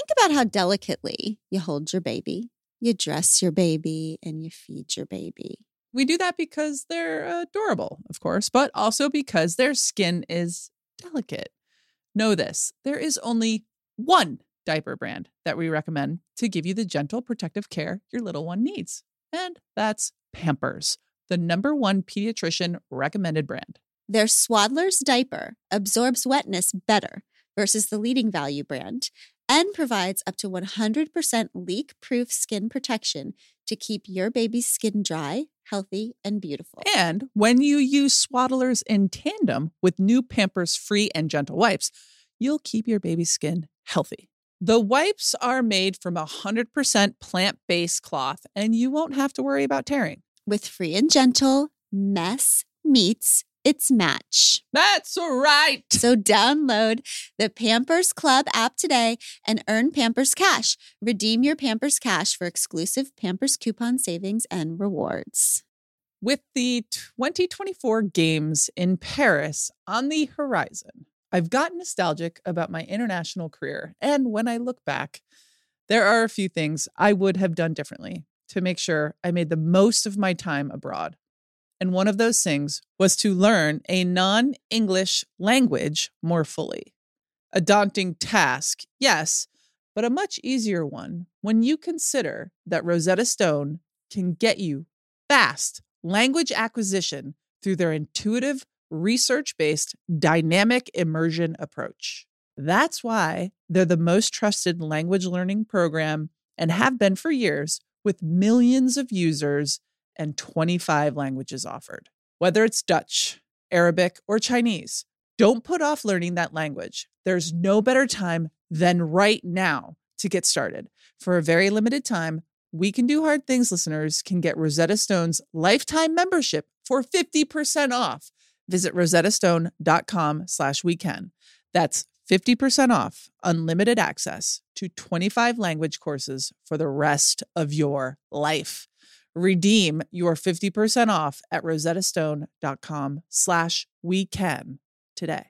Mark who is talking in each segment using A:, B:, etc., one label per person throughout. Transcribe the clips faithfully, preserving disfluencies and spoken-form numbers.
A: think about how delicately you hold your baby, you dress your baby, and you feed your baby.
B: We do that because they're adorable, of course, but also because their skin is delicate. Know this, there is only one diaper brand that we recommend to give you the gentle protective care your little one needs. And that's Pampers, the number one pediatrician recommended brand.
A: Their Swaddler's diaper absorbs wetness better versus the leading value brand and provides up to one hundred percent leak-proof skin protection to keep your baby's skin dry, healthy, and beautiful.
B: And when you use Swaddlers in tandem with new Pampers Free and Gentle wipes, you'll keep your baby's skin healthy. The wipes are made from one hundred percent plant-based cloth, and you won't have to worry about tearing.
A: With Free and Gentle, mess meets its match.
B: That's right.
A: So download the Pampers Club app today and earn Pampers Cash. Redeem your Pampers Cash for exclusive Pampers coupon savings and rewards.
B: With the twenty twenty-four Games in Paris on the horizon, I've gotten nostalgic about my international career. And when I look back, there are a few things I would have done differently to make sure I made the most of my time abroad. And one of those things was to learn a non-English language more fully. A daunting task, yes, but a much easier one when you consider that Rosetta Stone can get you fast language acquisition through their intuitive, research-based, dynamic immersion approach. That's why they're the most trusted language learning program and have been for years, with millions of users and twenty-five languages offered. Whether it's Dutch, Arabic, or Chinese, don't put off learning that language. There's no better time than right now to get started. For a very limited time, We Can Do Hard Things listeners can get Rosetta Stone's lifetime membership for fifty percent off. Visit rosettastone.com slash weekend. That's fifty percent off unlimited access to twenty-five language courses for the rest of your life. Redeem your fifty percent off at rosettastone.com slash weekend today.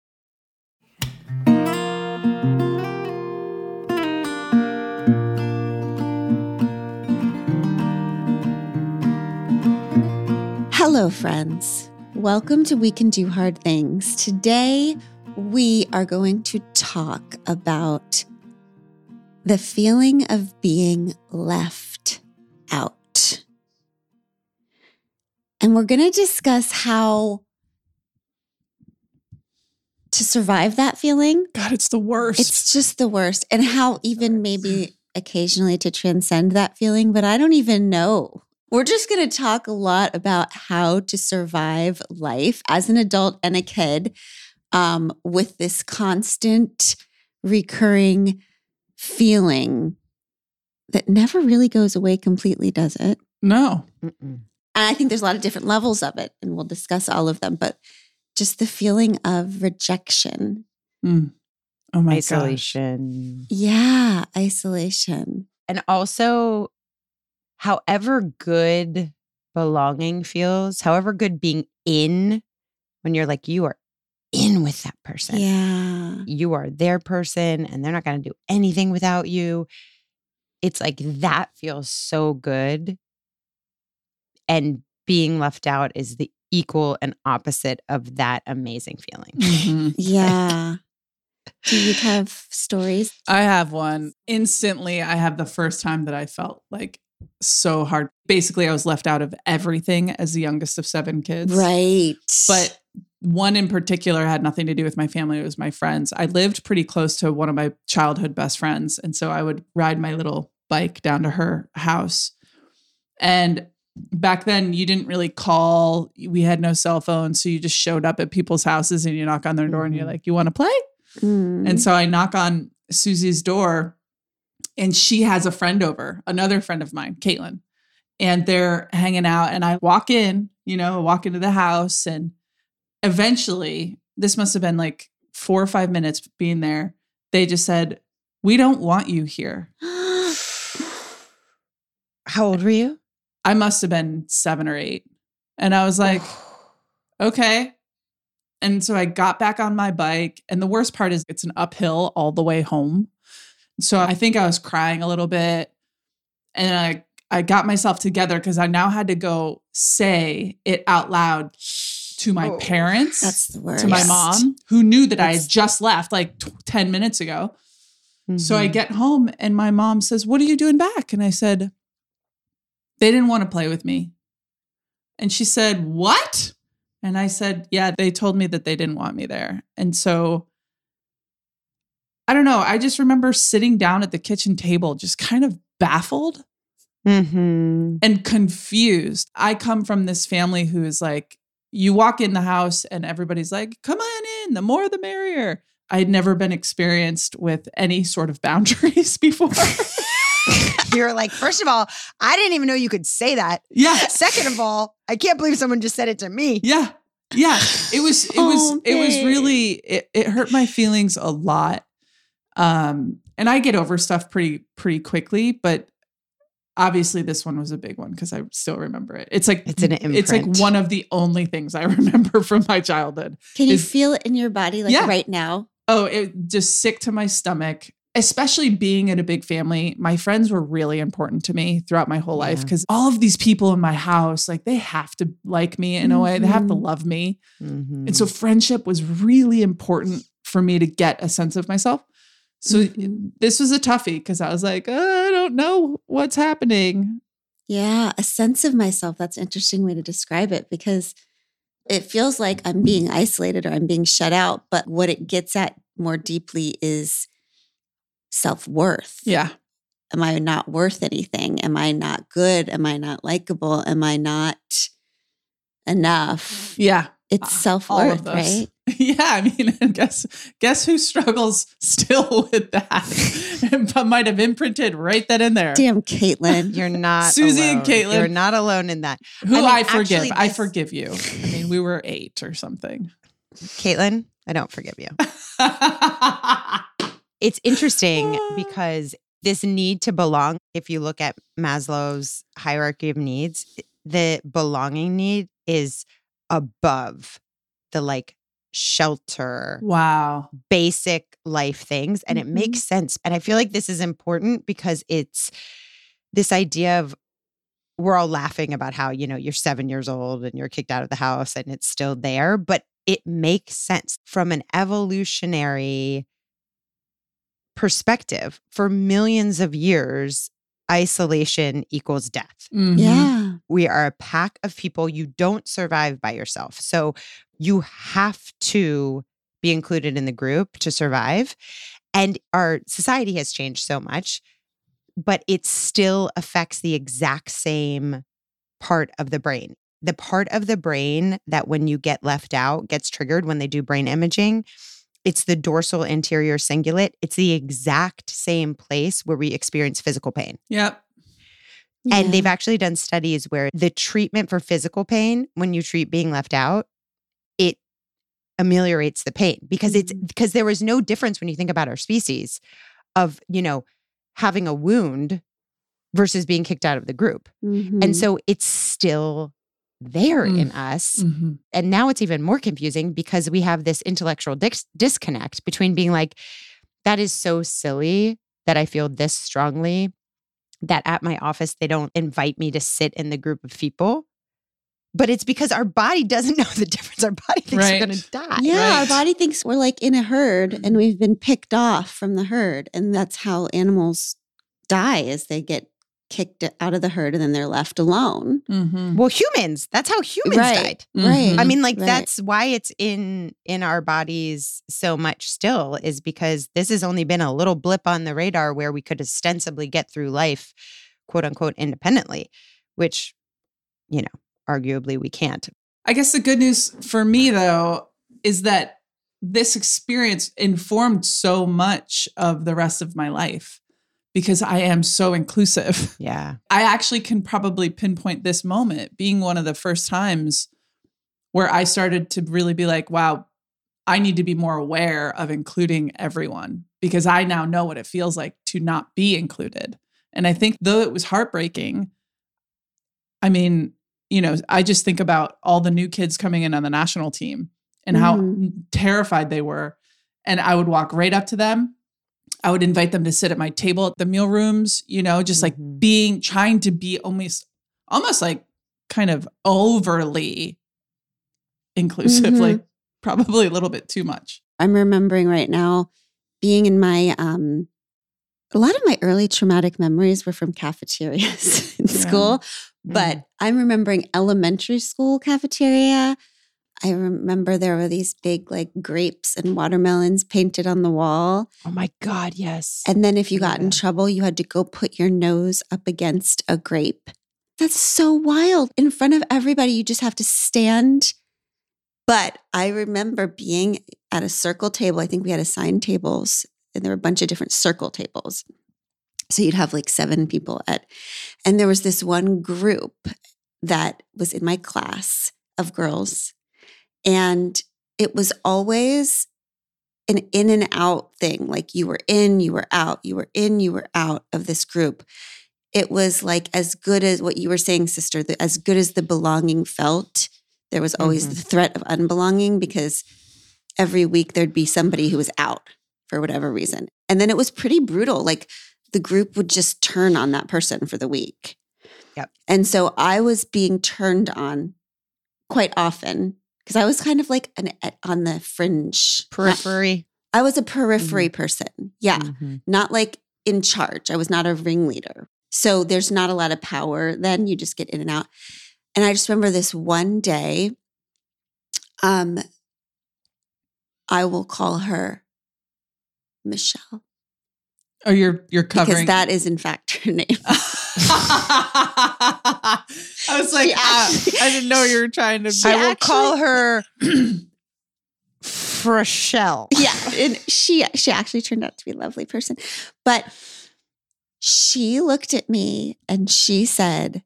A: Hello, friends. Welcome to We Can Do Hard Things. Today, we are going to talk about the feeling of being left out. And we're going to discuss how to survive that feeling.
B: God, it's the worst.
A: It's just the worst. And how even maybe occasionally to transcend that feeling, but I don't even know. We're just going to talk a lot about how to survive life as an adult and a kid um, with this constant recurring feeling that never really goes away completely, does it?
B: No.
A: Mm-mm. And I think there's a lot of different levels of it, and we'll discuss all of them, but just the feeling of rejection.
B: Mm. Oh my
C: Isolation.
B: gosh.
A: Yeah, isolation.
C: And also, however good belonging feels, however good being in, when you're like, you are in with that person.
A: Yeah.
C: You are their person and they're not going to do anything without you. It's like that feels so good. And being left out is the equal and opposite of that amazing feeling.
B: Mm-hmm.
A: Yeah. Do you have stories?
B: I have one. Instantly, I have the first time that I felt like so hard. Basically, I was left out of everything as the youngest of seven kids.
A: Right.
B: But one in particular had nothing to do with my family. It was my friends. I lived pretty close to one of my childhood best friends. And so I would ride my little bike down to her house. And back then, you didn't really call. We had no cell phones. So you just showed up at people's houses and you knock on their door mm-hmm. and you're like, you want to play?
A: Mm.
B: And so I knock on Susie's door and she has a friend over, another friend of mine, Caitlin, and they're hanging out. And I walk in, you know, walk into the house, and eventually, this must have been like four or five minutes being there. They just said, "We don't want you here."
C: How old were you?
B: I must have been seven or eight. And I was like, okay. And so I got back on my bike. And the worst part is it's an uphill all the way home. So I think I was crying a little bit, and I, I got myself together because I now had to go say it out loud to my
C: Oh,
B: parents,
A: That's the worst.
B: to my mom, who knew that I
A: That's-
B: had just left like t- ten minutes ago. So I
C: Mhm.
B: get home and my mom says, "What are you doing back?" And I said, "They didn't want to play with me." And she said, "What?" And I said, "Yeah, they told me that they didn't want me there." And so I don't know. I just remember sitting down at the kitchen table, just kind of baffled
C: Mhm.
B: and confused. I come from this family who is like, you walk in the house and everybody's like, "Come on in, the more the merrier." I had never been experienced with any sort of boundaries before.
C: You're like, first of all, I didn't even know you could say that.
B: Yeah.
C: Second of all, I can't believe someone just said it to me.
B: Yeah. Yeah. It was, it was,
A: Oh,
B: it was
A: babe.
B: really, it, it hurt my feelings a lot. Um, and I get over stuff pretty, pretty quickly, but obviously this one was a big one because I still remember it. It's like,
C: It's an
B: it's like
C: imprint.
B: one of the only things I remember from my childhood.
A: Can you
B: is-
A: feel it in your body like
B: Yeah.
A: right now?
B: Oh, it just sick to my stomach, especially being in a big family. My friends were really important to me throughout my whole life
C: Yeah.
B: because all of these people in my house, like they have to like me in a way. They have to
A: Mhm.
B: love me.
C: Mhm.
B: And so friendship was really important for me to get a sense of myself. So
A: Mhm.
B: this was a toughie because I was like, "Oh, I don't know what's happening."
A: Yeah, a sense of myself. That's an interesting way to describe it because it feels like I'm being isolated or I'm being shut out. But what it gets at more deeply is self-worth.
B: Yeah.
A: Am I not worth anything? Am I not good? Am I not likable? Am I not enough?
B: Yeah.
A: It's
B: All of
A: self-worth,
B: those.
A: right?
B: Yeah, I mean, I guess guess who struggles still with that, but might have imprinted right then and there.
A: Damn, Caitlin.
C: You're not
B: Susie
C: alone.
B: and Caitlin.
C: You're not alone in that.
B: Who
C: I mean,
B: I, forgive,
C: actually,
B: I
C: this-
B: forgive you. I mean, we were eight or something.
C: Caitlin, I don't forgive you. It's interesting because this need to belong, if you look at Maslow's hierarchy of needs, the belonging need is above the like shelter,
B: Wow.
C: basic life things. And it
A: Mhm.
C: makes sense. And I feel like this is important because it's this idea of we're all laughing about how, you know, you're seven years old and you're kicked out of the house and it's still there, but it makes sense from an evolutionary perspective. For millions of years, isolation equals death.
B: Mhm.
A: Yeah.
C: We are a pack of people. You don't survive by yourself. So you have to be included in the group to survive. And our society has changed so much, but it still affects the exact same part of the brain. The part of the brain that when you get left out gets triggered when they do brain imaging, it's the dorsal anterior cingulate. It's the exact same place where we experience physical pain.
B: Yep.
C: And
A: Yeah.
C: they've actually done studies where the treatment for physical pain, when you treat being left out, it ameliorates the pain because it's
A: Mhm.
C: because there was no difference when you think about our species of, you know, having a wound versus being kicked out of the group.
A: Mhm.
C: And so it's still there
B: Mm.
C: in us.
B: Mhm.
C: And now it's even more confusing because we have this intellectual dis- disconnect between being like, that is so silly that I feel this strongly that at my office, they don't invite me to sit in the group of people. But it's because our body doesn't know the difference. Our body thinks
B: Right.
C: we're going to die.
A: Yeah, our
B: Right.
A: body thinks we're like in a herd and we've been picked off from the herd. And that's how animals die is they get kicked out of the herd and then they're left alone.
B: Mhm.
C: Well, humans, that's how humans
A: Right.
C: died.
A: Right.
C: I mean, like
A: Right.
C: that's why it's in in our bodies so much still is because this has only been a little blip on the radar where we could ostensibly get through life, quote unquote, independently, which, you know, arguably we can't.
B: I guess the good news for me, though, is that this experience informed so much of the rest of my life because I am so inclusive.
C: Yeah.
B: I actually can probably pinpoint this moment being one of the first times where I started to really be like, wow, I need to be more aware of including everyone because I now know what it feels like to not be included. And I think though it was heartbreaking, I mean, you know, I just think about all the new kids coming in on the national team and how
A: Mhm.
B: terrified they were. And I would walk right up to them. I would invite them to sit at my table at the meal rooms, you know, just like
C: Mhm.
B: being, trying to be almost, almost like kind of overly inclusive,
A: Mhm.
B: like probably a little bit too much.
A: I'm remembering right now being in my, um, a lot of my early traumatic memories were from cafeterias in
B: Yeah.
A: school, but
C: Mm.
A: I'm remembering elementary school cafeteria. I remember there were these big like grapes and watermelons painted on the wall.
C: Oh my God, yes.
A: And then if you got in
C: Yeah.
A: trouble, you had to go put your nose up against a grape. That's so wild. In front of everybody, you just have to stand. But I remember being at a circle table. I think we had assigned tables, and there were a bunch of different circle tables. So you'd have like seven people at, and there was this one group that was in my class of girls. And it was always an in and out thing. Like you were in, you were out, you were in, you were out of this group. It was like as good as what you were saying, sister, the, as good as the belonging felt. There was always
C: Mhm.
A: the threat of unbelonging because every week there'd be somebody who was out for whatever reason. And then it was pretty brutal. Like the group would just turn on that person for the week.
C: Yep.
A: And so I was being turned on quite often because I was kind of like an, on the fringe.
C: Periphery.
A: I was a periphery person. Yeah.
C: Mhm.
A: Not like in charge. I was not a ringleader. So there's not a lot of power then. You just get in and out. And I just remember this one day, um, I will call her Michelle.
B: Oh, you're you're covering
A: Because that is in fact her name.
B: I was like,
A: She
B: ah,
A: actually-
B: I didn't know you were trying to.
A: She
C: I will
A: actually-
C: call her Frachelle.
A: Yeah, and she she actually turned out to be a lovely person. But she looked at me and she said,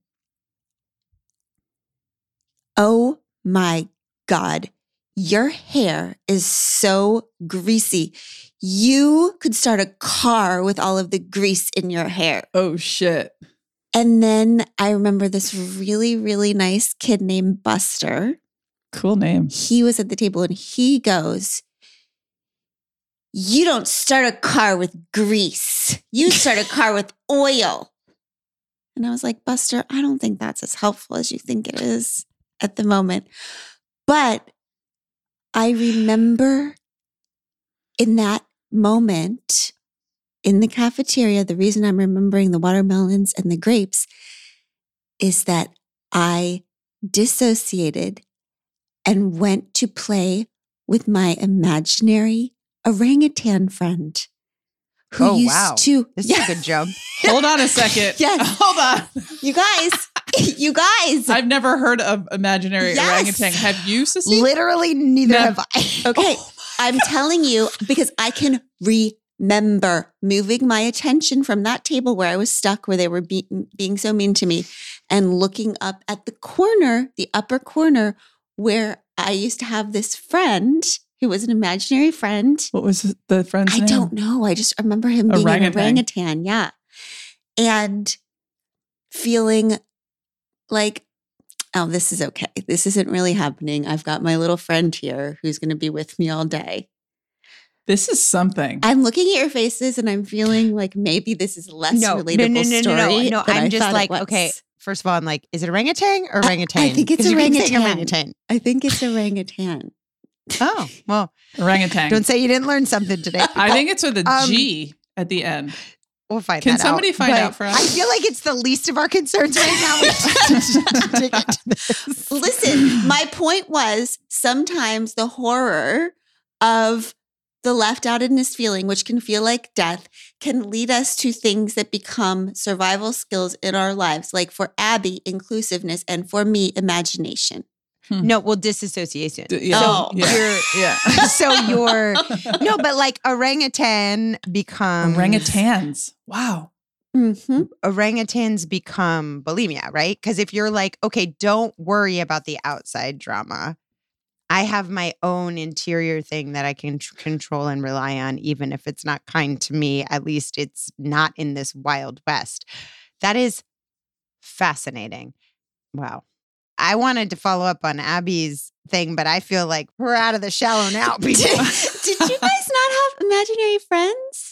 A: "Oh my God, your hair is so greasy. You could start a car with all of the grease in your hair."
B: Oh shit!
A: And then I remember this really, really nice kid named Buster.
B: Cool name.
A: He was at the table and he goes, "You don't start a car with grease. You start a car with oil." And I was like, "Buster, I don't think that's as helpful as you think it is at the moment." But I remember in that moment in the cafeteria, the reason I'm remembering the watermelons and the grapes is that I dissociated and went to play with my imaginary orangutan friend who
C: Oh,
A: used
C: wow.
A: to.
C: This
A: Yeah,
C: is a good jump.
B: Hold on a second.
A: Yes.
B: Hold on.
A: you guys, you guys.
B: I've never heard of imaginary
A: Yes.
B: orangutan. Have you, Sissy?
C: Literally, neither
B: No.
C: have I.
A: Okay, I'm telling you because I can remember moving my attention from that table where I was stuck, where they were be- being so mean to me, and looking up at the corner, the upper corner, where I used to have this friend who was an imaginary friend.
B: What was the friend's
A: I
B: name?
A: don't know. I just remember him being
B: Orangutan.
A: an orangutan. Yeah. And feeling like, oh, this is okay. This isn't really happening. I've got my little friend here who's going to be with me all day.
B: This is something.
A: I'm looking at your faces and I'm feeling like maybe this is a less
C: No,
A: relatable
C: no, no, no, no,
A: story.
C: no, no.
A: than
C: I'm
A: I
C: just
A: thought it
C: like,
A: was.
C: okay. First of all, I'm like, is it orangutan or orangutan?
A: I think it's
C: 'Cause you keep saying
A: orangutan.
C: orangutan.
A: I think it's orangutan.
C: Oh, well,
B: Orangutan.
C: don't say you didn't learn something today.
B: I think it's with a
C: Um,
B: G at the end.
C: We'll find
B: Can
C: that out.
B: somebody find
C: But
B: out for us?
C: I feel like it's the least of our concerns right now. We just dig into this.
A: Listen, my point was sometimes the horror of the left outedness feeling, which can feel like death, can lead us to things that become survival skills in our lives. Like for Abby, inclusiveness, and for me, imagination.
C: No, well, disassociation.
B: D- yeah.
A: Oh.
B: yeah.
C: You're,
B: yeah.
C: so you're, no, but like orangutan becomes.
B: Orangutans. Wow.
A: Mm-hmm.
C: Orangutans become bulimia, right? Because if you're like, okay, don't worry about the outside drama. I have my own interior thing that I can tr- control and rely on, even if it's not kind to me. At least it's not in this Wild West. That is fascinating. Wow. I wanted to follow up on Abby's thing, but I feel like we're out of the shallow now.
A: Did,
C: people.
A: did you guys not have imaginary friends?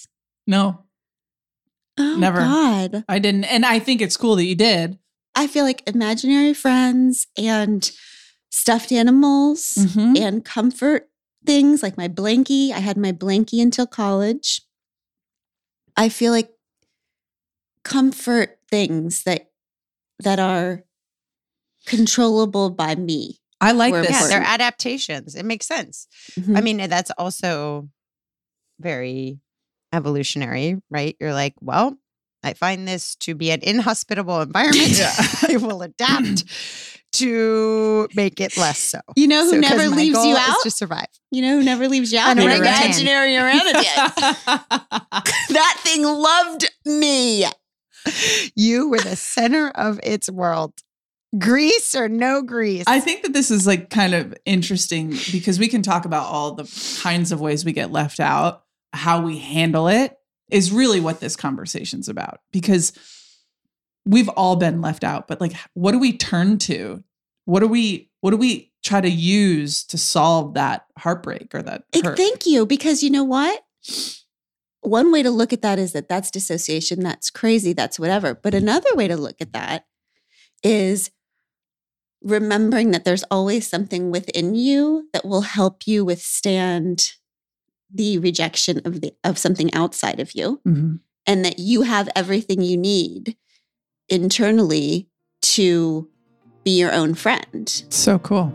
B: No,
A: Oh,
B: never.
A: God.
B: I didn't. And I think it's cool that you did.
A: I feel like imaginary friends and stuffed animals
B: Mhm.
A: and comfort things like my blankie. I had my blankie until college. I feel like comfort things that that are controllable by me.
B: I like
A: We're
B: this.
C: Yeah, they're
A: important.
C: adaptations. It makes sense.
A: Mhm.
C: I mean, that's also very evolutionary, right? You're like, well, I find this to be an inhospitable environment.
B: Yeah.
C: I will adapt to make it less so.
A: You know who
C: So, 'cause
A: never
C: my
A: leaves
C: goal
A: you
C: is
A: out?
C: to survive.
A: You know who never leaves you out?
C: An
A: An
C: orangutan.
A: imaginary orangutan. That thing loved me.
C: You were the center of its world. Grease or no grease?
B: I think that this is like kind of interesting because we can talk about all the kinds of ways we get left out. How we handle it is really what this conversation's about, because we've all been left out, but like, what do we turn to? What do we, what do we try to use to solve that heartbreak or that
A: Like,
B: hurt?
A: thank you. Because you know what? One way to look at that is that that's dissociation. That's crazy. That's whatever. But another way to look at that is remembering that there's always something within you that will help you withstand the rejection of the of something outside of you,
B: Mhm.
A: and that you have everything you need internally to be your own friend.
B: So cool.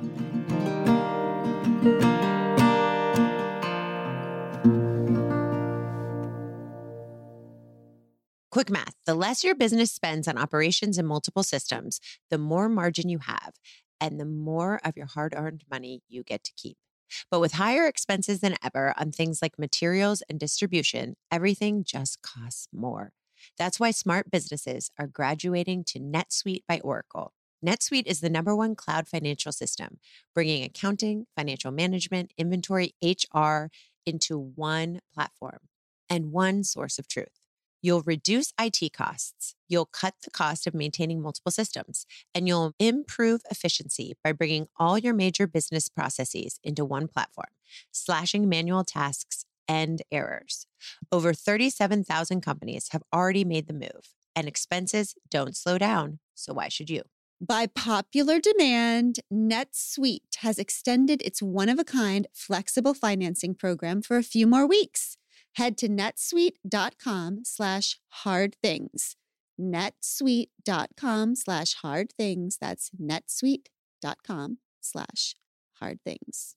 C: Quick math. The less your business spends on operations and multiple systems, the more margin you have and the more of your hard-earned money you get to keep. But with higher expenses than ever on things like materials and distribution, everything just costs more. That's why smart businesses are graduating to NetSuite by Oracle. NetSuite is the number one cloud financial system, bringing accounting, financial management, inventory, H R into one platform and one source of truth. You'll reduce I T costs, you'll cut the cost of maintaining multiple systems, and you'll improve efficiency by bringing all your major business processes into one platform, slashing manual tasks and errors. Over thirty-seven thousand companies have already made the move, and expenses don't slow down, so why should you?
A: By popular demand, NetSuite has extended its one-of-a-kind flexible financing program for a few more weeks. Head to netsuite.com slash hard things. netsuite.com slash hard things. That's netsuite.com slash hard things.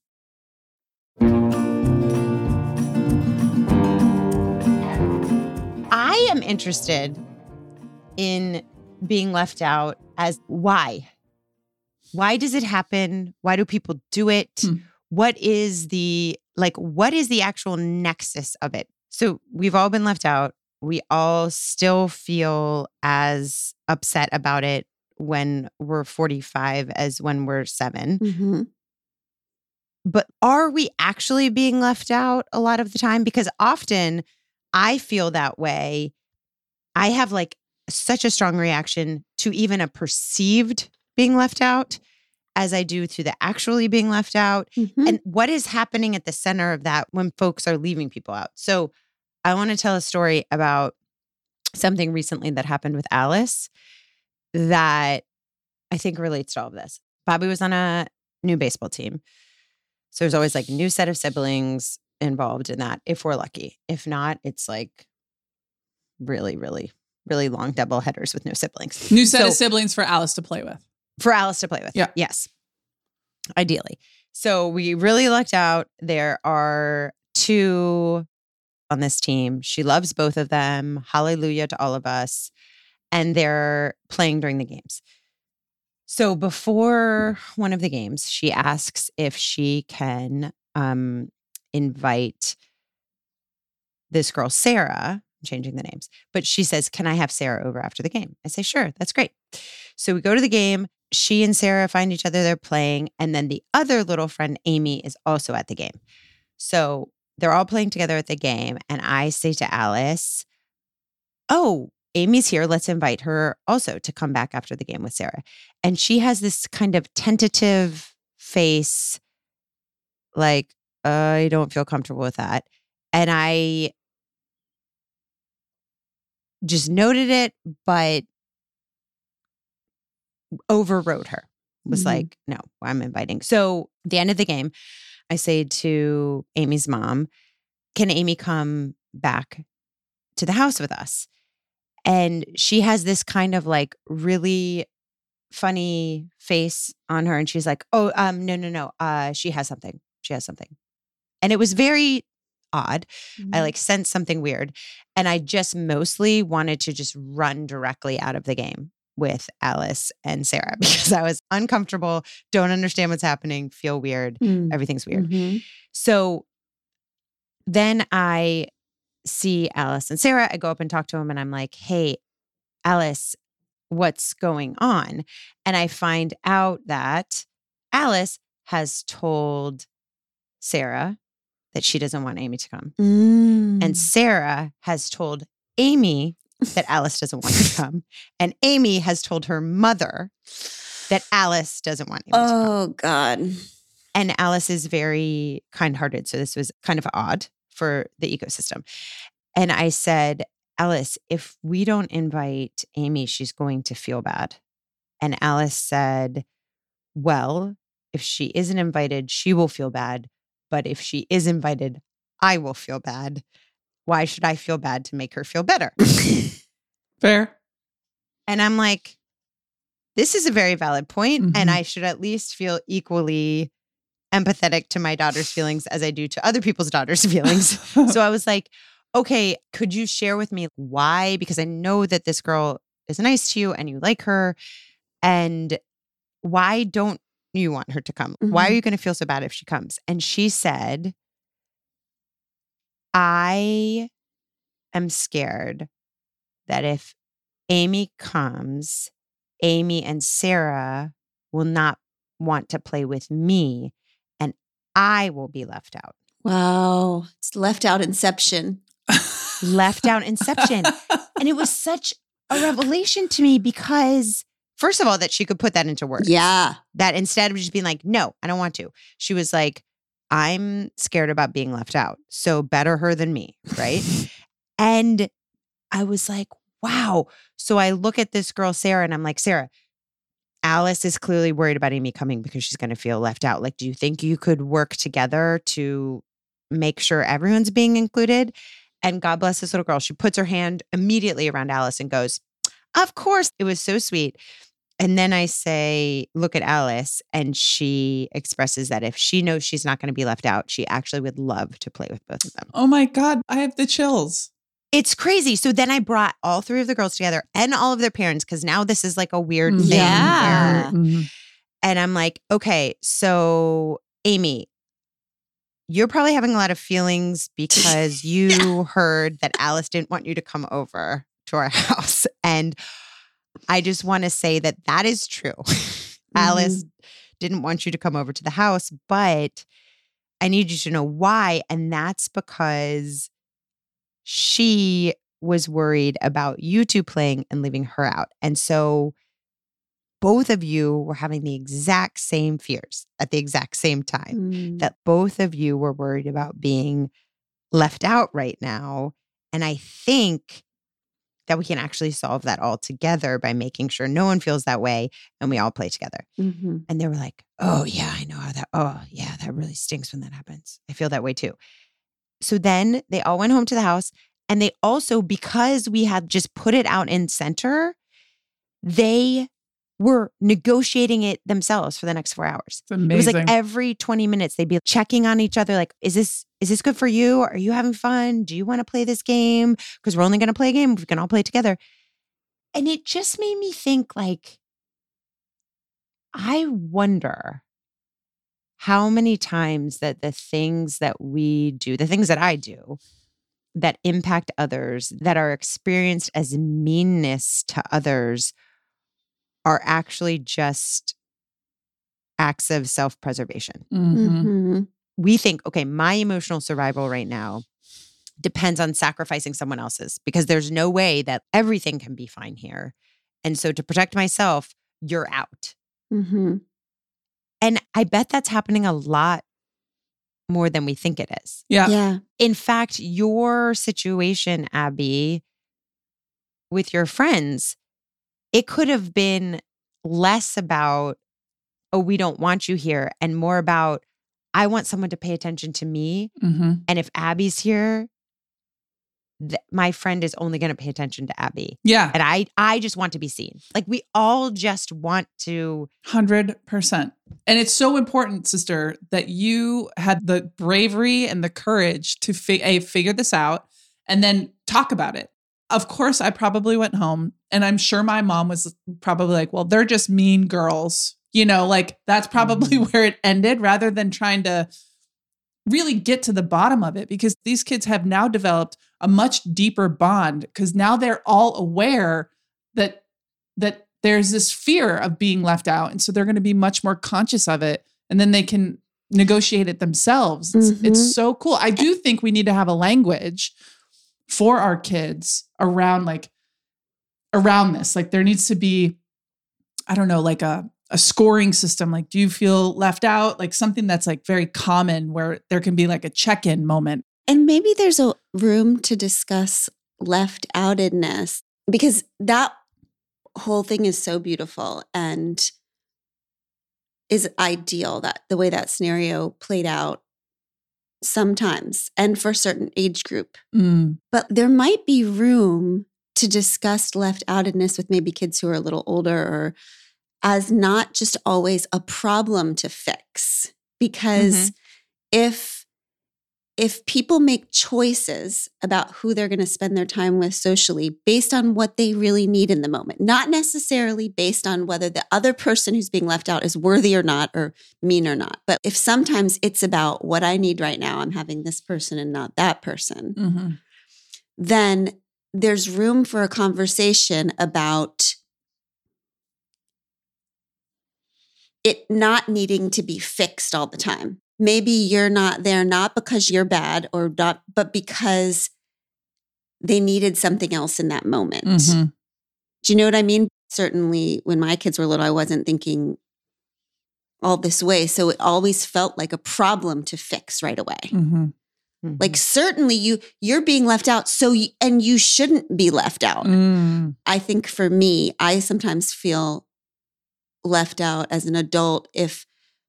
C: I am interested in being left out as why? Why does it happen? Why do people do it?
B: Hmm.
C: What is the, like, what is the actual nexus of it? So we've all been left out. We all still feel as upset about it when we're forty-five as when we're seven.
A: Mm-hmm.
C: But are we actually being left out a lot of the time? Because often I feel that way. I have like such a strong reaction to even a perceived being left out as I do to the actually being left out.
A: Mm-hmm.
C: And what is happening at the center of that when folks are leaving people out? So I want to tell a story about something recently that happened with Alice that I think relates to all of this. Bobby was on a new baseball team. So there's always like a new set of siblings involved in that, if we're lucky. If not, it's like really, really, really long double headers with no siblings.
B: New set
C: So-
B: of siblings for Alice to play with.
C: For Alice to play with.
B: Yeah.
C: Yes. Ideally. So we really lucked out. There are two on this team. She loves both of them. Hallelujah to all of us. And they're playing during the games. So before one of the games, she asks if she can um, invite this girl, Sarah. I'm changing the names. But she says, can I have Sarah over after the game? I say, sure, that's great. So we go to the game. She and Sarah find each other. They're playing. And then the other little friend, Amy, is also at the game. So they're all playing together at the game. And I say to Alice, oh, Amy's here. Let's invite her also to come back after the game with Sarah. And she has this kind of tentative face, like, I don't feel comfortable with that. And I just noted it, but overrode her. Was
A: Mhm.
C: like, no, I'm inviting. So at the end of the game, I say to Amy's mom, can Amy come back to the house with us? And she has this kind of like really funny face on her. And she's like, oh, um, no, no, no. Uh, she has something. She has something. And it was very odd. I like sensed something weird. And I just mostly wanted to just run directly out of the game with Alice and Sarah because I was uncomfortable, don't understand what's happening, feel weird.
A: Mm.
C: Everything's weird.
A: Mhm.
C: So then I see Alice and Sarah. I go up and talk to them and I'm like, hey, Alice, what's going on? And I find out that Alice has told Sarah that she doesn't want Amy to come.
A: Mm.
C: And Sarah has told Amy that Alice doesn't want her to come. And Amy has told her mother that Alice doesn't want Amy to come.
A: Oh, God.
C: And Alice is very kind-hearted. So this was kind of odd for the ecosystem. And I said, Alice, if we don't invite Amy, she's going to feel bad. And Alice said, well, if she isn't invited, she will feel bad. But if she is invited, I will feel bad. Why should I feel bad to make her feel better?
B: Fair.
C: And I'm like, this is a very valid point,
B: Mhm.
C: and I should at least feel equally empathetic to my daughter's feelings as I do to other people's daughters' feelings. So I was like, okay, could you share with me why? Because I know that this girl is nice to you and you like her. And why don't you want her to come? Why are
A: Mhm.
C: you going to feel so bad if she comes? And she said, I am scared that if Amy comes, Amy and Sarah will not want to play with me and I will be left out.
A: Wow. It's left out inception.
C: Left out inception. And it was such a revelation to me because, first of all, that she could put that into words.
A: Yeah.
C: That instead of just being like, no, I don't want to, she was like, I'm scared about being left out. So better her than me. Right. And I was like, wow. So I look at this girl, Sarah, and I'm like, Sarah, Alice is clearly worried about Amy coming because she's going to feel left out. Like, do you think you could work together to make sure everyone's being included? And God bless this little girl. She puts her hand immediately around Alice and goes, of course. It was so sweet. And then I say, look at Alice. And she expresses that if she knows she's not going to be left out, she actually would love to play with both of them.
B: Oh my God. I have the chills.
C: It's crazy. So then I brought all three of the girls together and all of their parents because now this is like a weird thing.
A: Yeah.
C: where-
B: Mhm.
C: And I'm like, okay, so Amy, you're probably having a lot of feelings because you heard that Alice didn't want you to come over to our house. And I just want to say that that is true. Alice didn't want you to come over to the house, but I need you to know why. And that's because she was worried about you two playing and leaving her out. And so both of you were having the exact same fears at the exact same time,
A: Mm.
C: that both of you were worried about being left out right now. And I think that we can actually solve that all together by making sure no one feels that way and we all play together.
A: Mhm.
C: And they were like, oh, yeah, I know how that. Oh, yeah, that really stinks when that happens. I feel that way too. So then they all went home to the house. And they also, because we had just put it out in center, they were negotiating it themselves for the next four hours.
B: It's amazing.
C: It was like every twenty minutes, they'd be checking on each other. Like, is this, is this good for you? Are you having fun? Do you want to play this game? Because we're only going to play a game if we can all play together. And it just made me think, like, I wonder how many times that the things that we do, the things that I do that impact others, that are experienced as meanness to others, are actually just acts of self-preservation.
B: Mhm.
A: Mhm.
C: We think, okay, my emotional survival right now depends on sacrificing someone else's because there's no way that everything can be fine here. And so to protect myself, you're out.
A: Mhm.
C: And I bet that's happening a lot more than we think it is.
B: Yeah.
A: Yeah.
C: In fact, your situation, Abby, with your friends, it could have been less about, oh, we don't want you here, and more about, I want someone to pay attention to me.
B: Mm-hmm.
C: And if Abby's here, th- my friend is only going to pay attention to Abby.
B: Yeah.
C: And I, I just want to be seen. Like we all just want to.
B: one hundred percent. And it's so important, sister, that you had the bravery and the courage to fi- a, figure this out and then talk about it. Of course, I probably went home and I'm sure my mom was probably like, well, they're just mean girls. You know, like that's probably
C: Mhm.
B: where it ended rather than trying to really get to the bottom of it, because these kids have now developed a much deeper bond because now they're all aware that that there's this fear of being left out. And so they're going to be much more conscious of it, and then they can negotiate it themselves. It's,
A: Mhm.
B: it's so cool. I do think we need to have a language for our kids around like around this. Like there needs to be, I don't know, like a a scoring system. Like, do you feel left out? Like something that's like very common where there can be like a check-in moment.
A: And maybe there's a room to discuss left outedness, because that whole thing is so beautiful and is ideal, that the way that scenario played out sometimes and for a certain age group.
B: Mm.
A: But there might be room to discuss left outedness with maybe kids who are a little older, or as not just always a problem to fix. Because if if people make choices about who they're going to spend their time with socially based on what they really need in the moment, not necessarily based on whether the other person who's being left out is worthy or not, or mean or not. But if sometimes it's about what I need right now, I'm having this person and not that person,
B: Mm-hmm.
A: then there's room for a conversation about it not needing to be fixed all the time. Maybe you're not there, not because you're bad or not, but because they needed something else in that moment.
B: Mm-hmm.
A: Do you know what I mean? Certainly when my kids were little, I wasn't thinking all this way. So it always felt like a problem to fix right away.
B: Mm-hmm.
A: Like certainly you, you're being left out. So, you, and you shouldn't be left out.
B: Mm.
A: I think for me, I sometimes feel left out as an adult if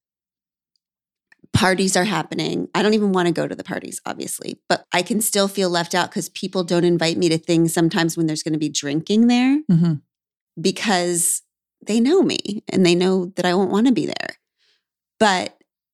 A: parties are happening. I don't even want to go to the parties, obviously, but I can still feel left out because people don't invite me to things sometimes when there's going to be drinking there,
B: Mm-hmm.
A: because they know me and they know that I won't want to be there. But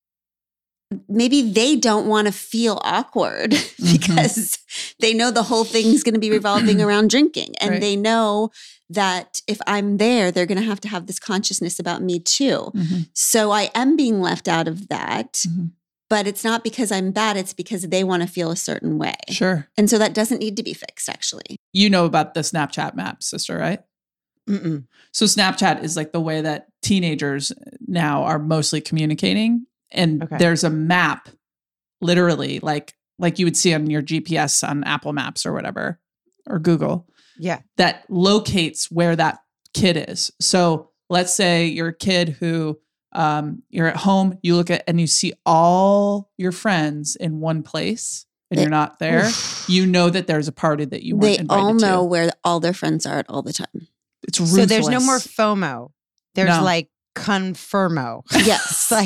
A: maybe they don't want to feel awkward because they know the whole thing's going to be revolving around drinking. And
B: Right.
A: they know that if I'm there, they're going to have to have this consciousness about me too.
B: Mm-hmm.
A: So I am being left out of that,
B: Mm-hmm.
A: but it's not because I'm bad. It's because they want to feel a certain way.
B: Sure.
A: And so that doesn't need to be fixed, actually.
B: You know about the Snapchat map, sister, right?
C: Mm-mm.
B: So Snapchat is like the way that teenagers now are mostly communicating. And
C: Okay.
B: there's a map, literally, like like you would see on your G P S on Apple Maps or whatever, or Google,
C: Yeah.
B: that locates where that kid is. So let's say you're a kid who um, you're at home, you look at and you see all your friends in one place and
A: They-
B: you're not there. You know that there's a party that you weren't
A: They
B: invited
A: all know
B: to.
A: where all their friends are at all the time.
B: It's ruthless.
C: So there's no more FOMO. There's
B: No.
C: like confirmo.
A: Yes.
C: Like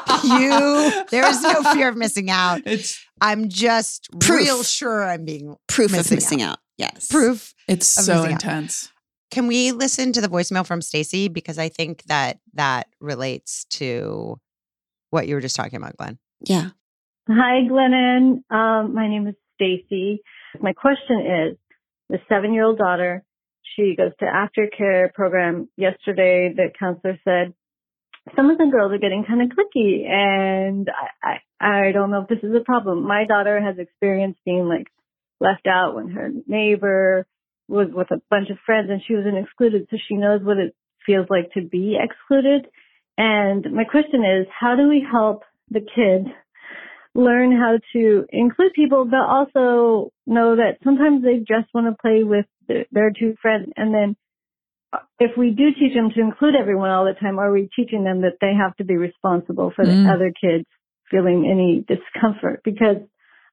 C: you, there is no fear of missing out.
B: It's
C: I'm just
A: Proof.
C: real sure I'm being
A: Proof
C: Missing
A: of missing out. Yes.
C: proof.
B: it's
C: Of
B: so
C: missing out.
B: intense.
C: Can we listen to the voicemail from Stacy? Because I think that that relates to what you were just talking about, Glenn.
A: Yeah.
D: Hi, Glennon. Um, my name is Stacy. My question is, the seven-year-old daughter, she goes to aftercare program. Yesterday, the counselor said, some of the girls are getting kind of cliquey, and I, I, I don't know if this is a problem. My daughter has experienced being like left out when her neighbor was with a bunch of friends and she wasn't excluded, so she knows what it feels like to be excluded. And my question is, how do we help the kids learn how to include people, but also know that sometimes they just want to play with their, their two friends? And then if we do teach them to include everyone all the time, are we teaching them that they have to be responsible for the
B: Mm.
D: other kids feeling any discomfort? Because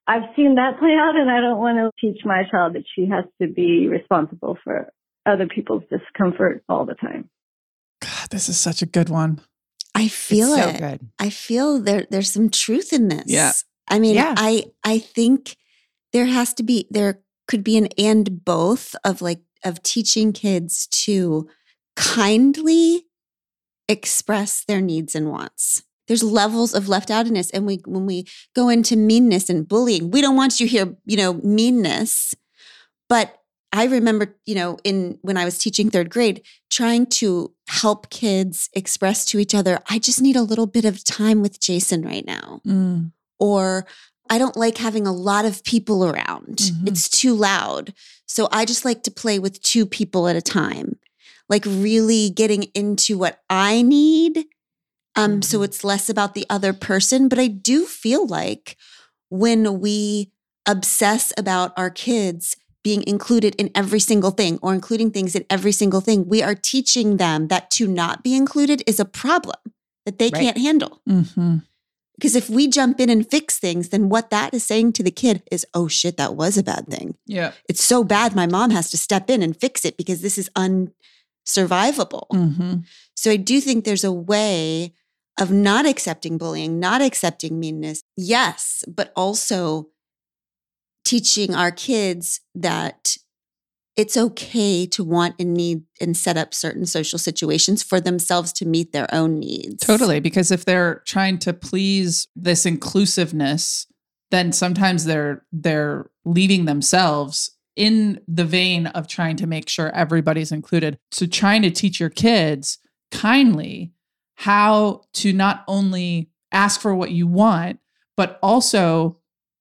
D: I've seen that play out, and I don't want to teach my child that she has to be responsible for other people's discomfort all the time.
B: God, this is such a good one.
A: I feel
C: It's so
A: it.
C: good.
A: I feel there there's some truth in this.
B: Yeah.
A: I mean,
C: Yeah.
A: I I think there has to be there could be an and both of like of teaching kids to kindly express their needs and wants. There's levels of left outedness. And we when we go into meanness and bullying, we don't want you here, you know, meanness. But I remember, you know, in when I was teaching third grade, trying to help kids express to each other, I just need a little bit of time with Jason right now.
B: Mm.
A: Or I don't like having a lot of people around.
B: Mhm.
A: It's too loud. So I just like to play with two people at a time. Like really getting into what I need. Um, so it's less about the other person. But I do feel like when we obsess about our kids being included in every single thing or including things in every single thing, we are teaching them that to not be included is a problem that they
C: Right.
A: can't handle.
B: Mm-hmm.
A: Because if we jump in and fix things, then what that is saying to the kid is, oh shit, that was a bad thing.
B: Yeah.
A: It's so bad my mom has to step in and fix it because this is unsurvivable.
B: Mm-hmm.
A: So I do think there's a way of not accepting bullying, not accepting meanness. Yes, but also teaching our kids that it's okay to want and need and set up certain social situations for themselves to meet their own needs.
B: Totally. Because if they're trying to please this inclusiveness, then sometimes they're they're leaving themselves in the vein of trying to make sure everybody's included. So trying to teach your kids kindly how to not only ask for what you want, but also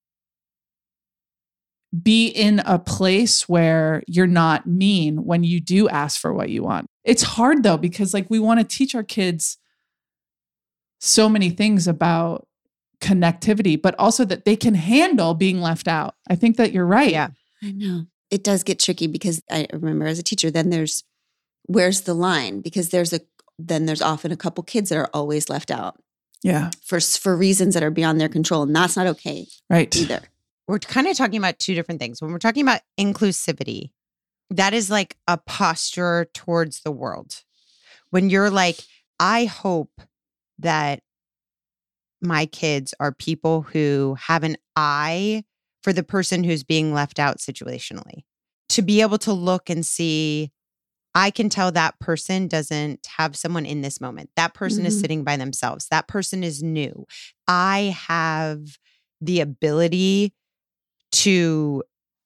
B: be in a place where you're not mean when you do ask for what you want. It's hard though, because like we want to teach our kids so many things about connectivity, but also that they can handle being left out. I think that you're right.
C: Yeah.
A: I know. It does get tricky because I remember as a teacher, then there's, where's the line? Because there's a, then there's often a couple kids that are always left out
B: Yeah.
A: for, for reasons that are beyond their control. And that's not okay
B: Right.
A: either.
C: We're kind of talking about two different things. When we're talking about inclusivity, that is like a posture towards the world. When you're like, I hope that my kids are people who have an eye for the person who's being left out situationally. To be able to look and see, I can tell that person doesn't have someone in this moment. That person is
A: Mhm.
C: sitting by themselves. That person is new. I have the ability to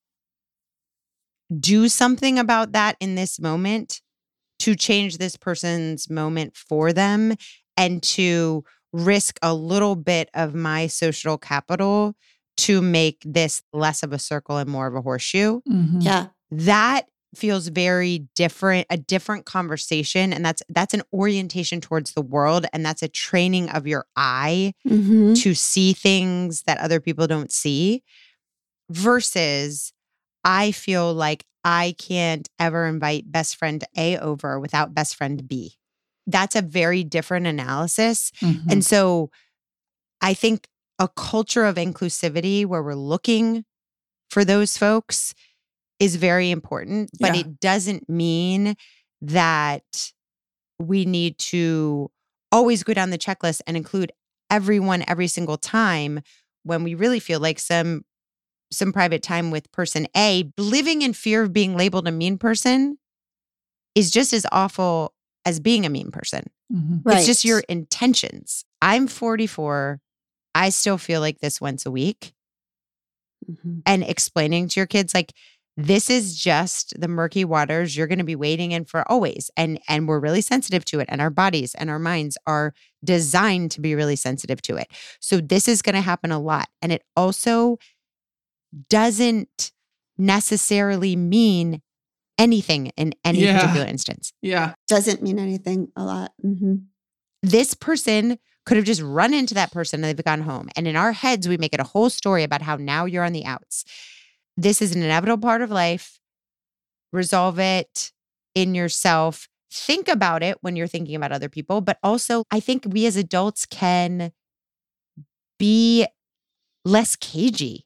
C: do something about that in this moment, to change this person's moment for them, and to risk a little bit of my social capital to make this less of a circle and more of a horseshoe.
B: Mhm.
A: Yeah.
C: That feels very different, a different conversation. And that's that's an orientation towards the world. And that's a training of your eye
A: Mm-hmm.
C: to see things that other people don't see, versus I feel like I can't ever invite best friend A over without best friend B. That's a very different analysis.
B: Mhm.
C: And so I think a culture of inclusivity where we're looking for those folks is very important, but
B: Yeah.
C: it doesn't mean that we need to always go down the checklist and include everyone every single time, when we really feel like some some private time with person A, living in fear of being labeled a mean person is just as awful as being a mean person.
B: Mhm.
A: Right.
C: It's just your intentions. I'm forty-four. I still feel like this once a week.
A: Mm-hmm.
C: And explaining to your kids, like, this is just the murky waters you're going to be wading in for always. And, and we're really sensitive to it. And our bodies and our minds are designed to be really sensitive to it. So this is going to happen a lot. And it also doesn't necessarily mean anything in any
B: Yeah.
C: particular instance.
B: Yeah.
A: Doesn't mean anything a lot. Mm-hmm.
C: This person could have just run into that person and they've gone home. And in our heads, we make it a whole story about how now you're on the outs. This is an inevitable part of life. Resolve it in yourself. Think about it when you're thinking about other people. But also, I think we as adults can be less cagey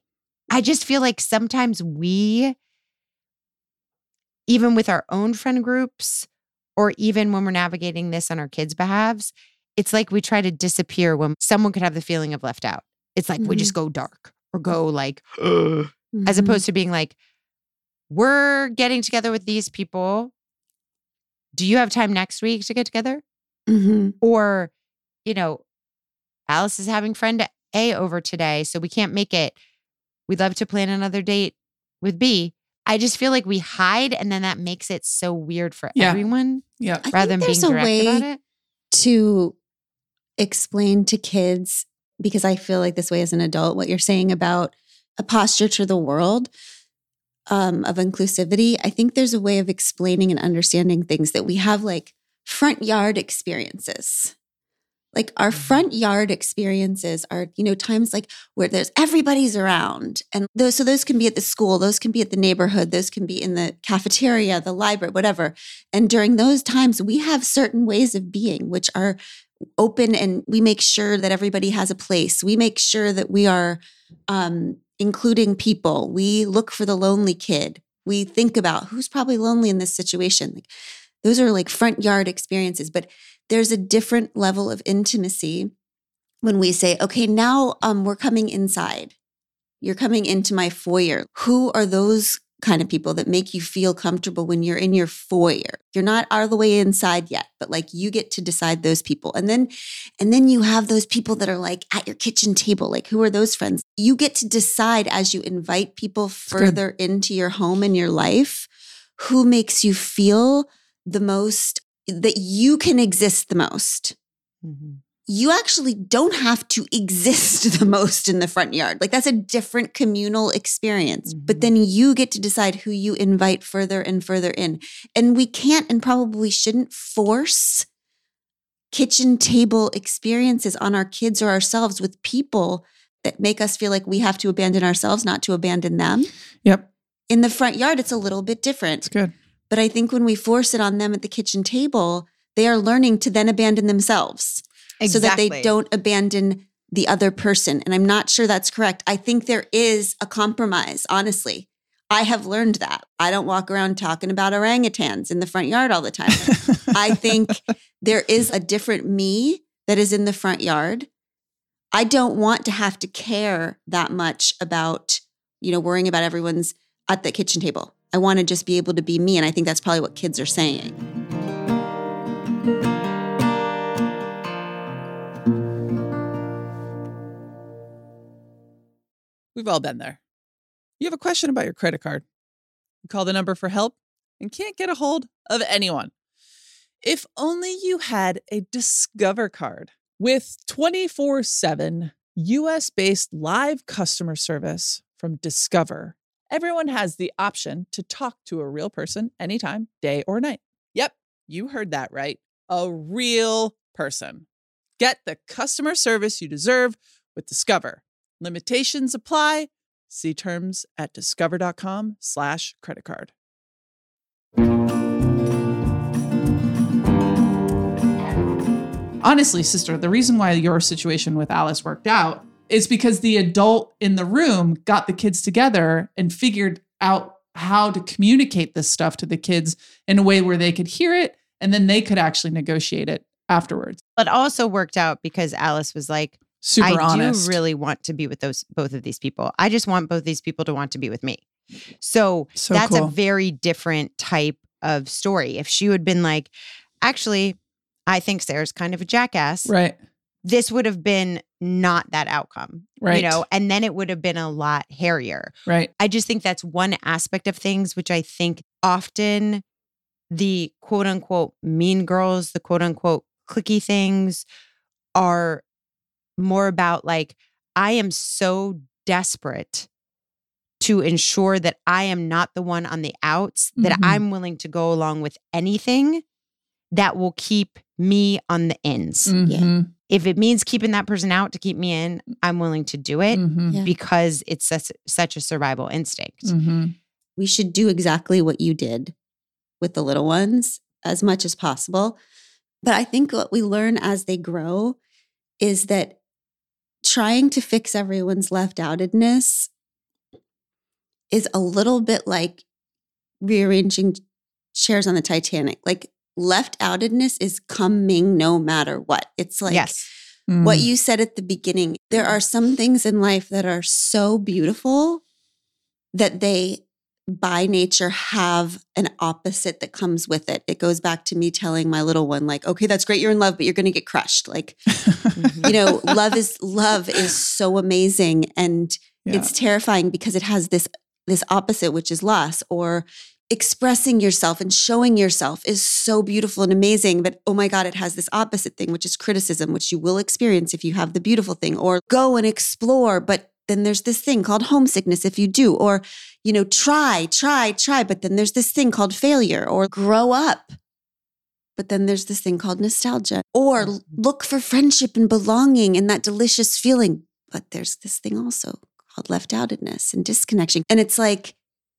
C: I just feel like sometimes we, even with our own friend groups, or even when we're navigating this on our kids' behalves, it's like we try to disappear when someone could have the feeling of left out. It's like mm-hmm. we just go dark or go like, mm-hmm. as opposed to being like, we're getting together with these people. Do you have time next week to get together?
A: Mm-hmm.
C: Or, you know, Alice is having friend A over today, so we can't make it. We'd love to plan another date with B. I just feel like we hide, and then that makes it so weird for
B: yeah.
C: everyone.
B: Yeah.
A: I
C: rather than being direct about it.
A: To explain to kids, because I feel like this way as an adult, what you're saying about a posture to the world um, of inclusivity. I think there's a way of explaining and understanding things that we have like front yard experiences. Like our front yard experiences are, you know, times like where there's everybody's around. And those, so those can be at the school, those can be at the neighborhood, those can be in the cafeteria, the library, whatever. And during those times, we have certain ways of being, which are open, and we make sure that everybody has a place. We make sure that we are um, including people. We look for the lonely kid. We think about who's probably lonely in this situation. Like, those are like front yard experiences, but there's a different level of intimacy when we say, okay, now um, we're coming inside. You're coming into my foyer. Who are those kind of people that make you feel comfortable when you're in your foyer? You're not all the way inside yet, but like you get to decide those people. And then, and then you have those people that are like at your kitchen table. Like, who are those friends? You get to decide as you invite people further into your home and your life, who makes you feel the most, that you can exist the most.
C: Mm-hmm.
A: You actually don't have to exist the most in the front yard. Like, that's a different communal experience. Mm-hmm. But then you get to decide who you invite further and further in. And we can't and probably shouldn't force kitchen table experiences on our kids or ourselves with people that make us feel like we have to abandon ourselves, not to abandon them.
B: Yep.
A: In the front yard, it's a little bit different.
B: It's good.
A: But I think when we force it on them at the kitchen table, they are learning to then abandon themselves.
C: Exactly.
A: So that they don't abandon the other person. And I'm not sure that's correct. I think there is a compromise, honestly. I have learned that. I don't walk around talking about orangutans in the front yard all the time. I think there is a different me that is in the front yard. I don't want to have to care that much about, you know, worrying about everyone's at the kitchen table. I want to just be able to be me. And I think that's probably what kids are saying.
B: We've all been there. You have a question about your credit card. You call the number for help and can't get a hold of anyone. If only you had a Discover card. With twenty-four seven U S-based live customer service from Discover, everyone has the option to talk to a real person anytime, day or night. Yep, you heard that right. A real person. Get the customer service you deserve with Discover. Limitations apply. See terms at discover.com slash credit card. Honestly, sister, the reason why your situation with Alice worked out is because the adult in the room got the kids together and figured out how to communicate this stuff to the kids in a way where they could hear it and then they could actually negotiate it afterwards.
C: But also worked out because Alice was like,
B: Super
C: I
B: honest.
C: do really want to be with those both of these people. I just want both these people to want to be with me. So,
B: So
C: that's
B: cool.
C: a very different type of story. If she had been like, actually, I think Sarah's kind of a jackass.
B: Right.
C: This would have been not that outcome.
B: Right.
C: You know, and then it would have been a lot hairier.
B: Right.
C: I just think that's one aspect of things, which I think often the quote unquote mean girls, the quote unquote cliquey things are more about like, I am so desperate to ensure that I am not the one on the outs, that
B: Mm-hmm.
C: I'm willing to go along with anything that will keep me on the ins.
B: Mm-hmm.
C: If it means keeping that person out to keep me in, I'm willing to do it
B: Mm-hmm.
A: Yeah.
C: because it's such, such a survival instinct.
B: Mm-hmm.
A: We should do exactly what you did with the little ones as much as possible. But I think what we learn as they grow is that trying to fix everyone's left outedness is a little bit like rearranging chairs on the Titanic. Like left outedness is coming no matter what. It's like
C: yes.
A: what you said at the beginning. There are some things in life that are so beautiful that they by nature have an opposite that comes with it. It goes back to me telling my little one, like, okay, that's great. You're in love, but you're going to get crushed. Like, you know, love is love is so amazing. And
B: Yeah.
A: it's terrifying because it has this, this opposite, which is loss. Or expressing yourself and showing yourself is so beautiful and amazing. But oh my God, it has this opposite thing, which is criticism, which you will experience if you have the beautiful thing. Or go and explore, but then there's this thing called homesickness if you do. Or, you know, try, try, try, but then there's this thing called failure. Or grow up, but then there's this thing called nostalgia. Or look for friendship and belonging and that delicious feeling, but there's this thing also called left outedness and disconnection. And it's like,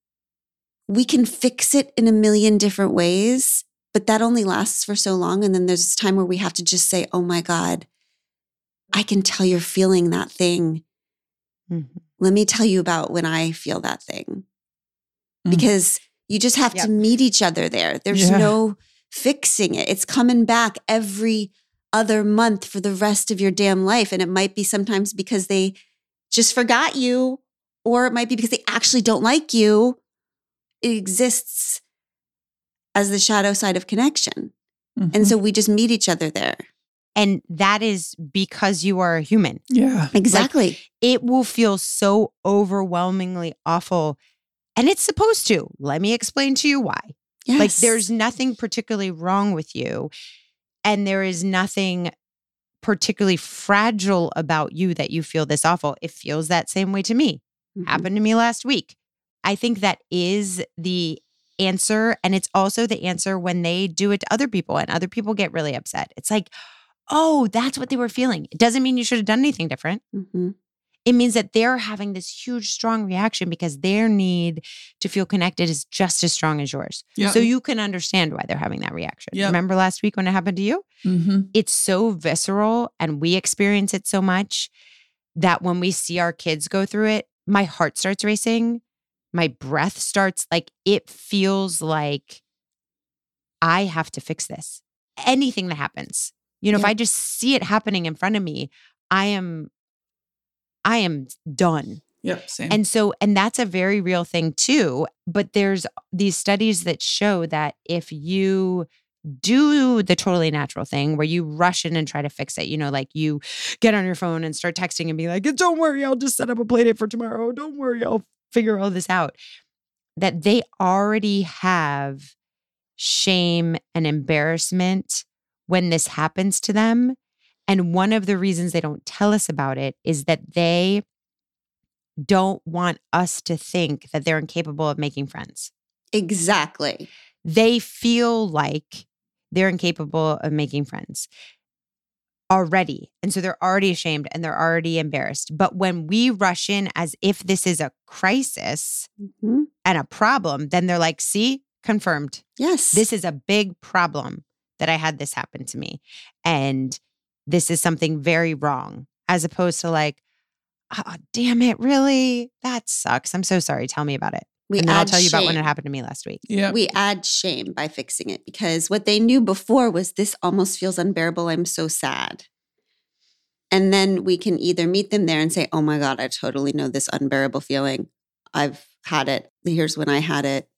A: we can fix it in a million different ways, but that only lasts for so long. And then there's this time where we have to just say, oh my God, I can tell you're feeling that thing.
C: Mm-hmm.
A: Let me tell you about when I feel that thing.
B: Mm.
A: Because you just have
C: Yep.
A: to meet each other there. There's
B: Yeah.
A: no fixing it. It's coming back every other month for the rest of your damn life. And it might be sometimes because they just forgot you, or it might be because they actually don't like you. It exists as the shadow side of connection.
B: Mhm.
A: And so we just meet each other there.
C: And that is because you are a human.
B: yeah.
A: Exactly.
C: It will feel so overwhelmingly awful. And it's supposed to. Let me explain to you why.
A: Yes.
C: Like there's nothing particularly wrong with you. And there is nothing particularly fragile about you that you feel this awful. It feels that same way to me.
A: Mhm.
C: Happened to me last week. I think that is the answer. And it's also the answer when they do it to other people and other people get really upset. It's like, oh, that's what they were feeling. It doesn't mean you should have done anything different.
A: Mhm.
C: It means that they're having this huge, strong reaction because their need to feel connected is just as strong as yours.
B: Yeah.
C: So you can understand why they're having that reaction.
B: Yeah.
C: Remember last week when it happened to you?
B: Mm-hmm.
C: It's so visceral and we experience it so much that when we see our kids go through it, my heart starts racing. My breath starts like, it feels like I have to fix this. Anything that happens, you know,
A: Yeah.
C: if I just see it happening in front of me, I am, I am done.
B: Yep. Same.
C: And so, and that's a very real thing too. But there's these studies that show that if you do the totally natural thing where you rush in and try to fix it, you know, like you get on your phone and start texting and be like, don't worry, I'll just set up a play date for tomorrow. Don't worry, I'll figure all this out. That they already have shame and embarrassment when this happens to them. And one of the reasons they don't tell us about it is that they don't want us to think that they're incapable of making friends.
A: Exactly.
C: They feel like they're incapable of making friends already. And so they're already ashamed and they're already embarrassed. But when we rush in as if this is a crisis
A: Mhm.
C: and a problem, then they're like, see, confirmed.
A: Yes.
C: This is a big problem that I had this happen to me. And this is something very wrong, as opposed to like, oh, damn it, really? That sucks. I'm so sorry. Tell me about it.
A: we
C: And then I'll
A: add
C: tell you
A: shame.
C: about when it happened to me last week.
B: yeah.
A: We add shame by fixing it because what they knew before was this almost feels unbearable. I'm so sad. And then we can either meet them there and say, oh my God, I totally know this unbearable feeling. I've had it. Here's when I had it.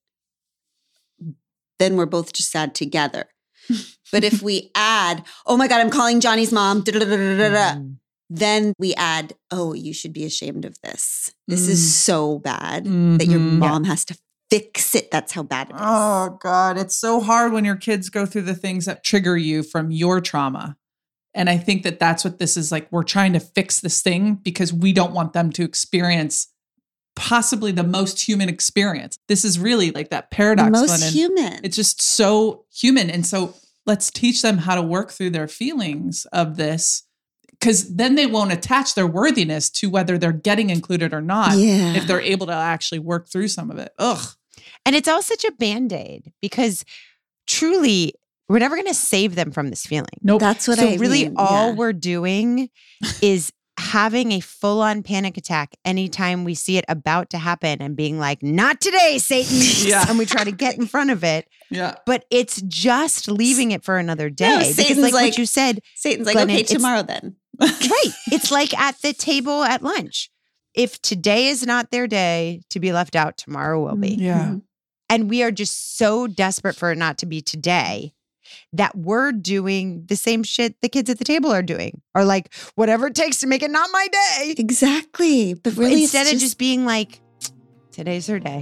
A: Then we're both just sad together. But if we add, oh my God, I'm calling Johnny's mom, da, da, da, da, da, da,
C: Mhm.
A: then we add, oh, you should be ashamed of this. This
B: Mm.
A: is so bad that your
B: Mhm.
A: mom has to fix it. That's how bad it is.
B: Oh God, it's so hard when your kids go through the things that trigger you from your trauma. And I think that that's what this is like. We're trying to fix this thing because we don't want them to experience possibly the most human experience. This is really like that paradox.
A: The most
B: Glennon.
A: human.
B: It's just so human. And so let's teach them how to work through their feelings of this, because then they won't attach their worthiness to whether they're getting included or not.
A: Yeah.
B: If they're able to actually work through some of it. Ugh.
C: And it's all such a Band-Aid because truly, we're never going to save them from this feeling.
B: Nope.
A: That's what
C: so
A: I
C: really
A: mean.
C: all
A: Yeah.
C: we're doing is having a full-on panic attack anytime we see it about to happen and being like, not today, Satan.
B: Yeah.
C: And we try to get in front of it.
B: Yeah.
C: But it's just leaving it for another day.
A: No,
C: because
A: Satan's
C: like,
A: like-
C: what you said,
A: Satan's like,
C: Glennon,
A: okay,
C: it's-
A: tomorrow then.
C: right. It's like at the table at lunch. If today is not their day to be left out, tomorrow will be.
B: Yeah.
A: Mhm.
C: And we are just so desperate for it not to be today that we're doing the same shit the kids at the table are doing, or like whatever it takes to make it not my day.
A: Exactly. But really,
C: Instead
A: it's
C: of just being like, today's her day.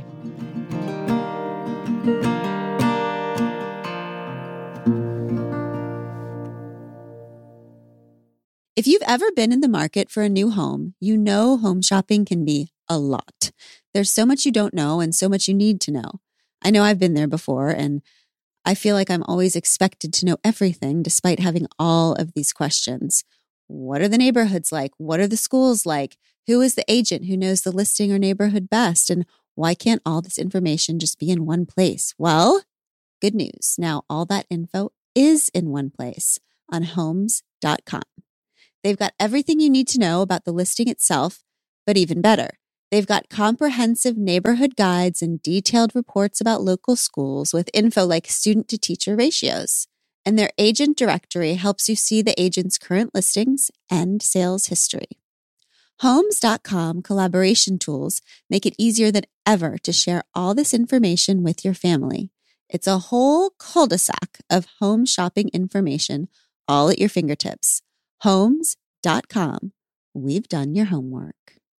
A: If you've ever been in the market for a new home, you know home shopping can be a lot. There's so much you don't know and so much you need to know. I know I've been there before, and I feel like I'm always expected to know everything despite having all of these questions. What are the neighborhoods like? What are the schools like? Who is the agent who knows the listing or neighborhood best? And why can't all this information just be in one place? Well, good news. Now all that info is in one place on homes dot com. They've got everything you need to know about the listing itself, but even better, they've got comprehensive neighborhood guides and detailed reports about local schools with info like student-to-teacher ratios. And their agent directory helps you see the agent's current listings and sales history. homes dot com collaboration tools make it easier than ever to share all this information with your family. It's a whole cul-de-sac of home shopping information all at your fingertips. homes dot com. We've done your homework.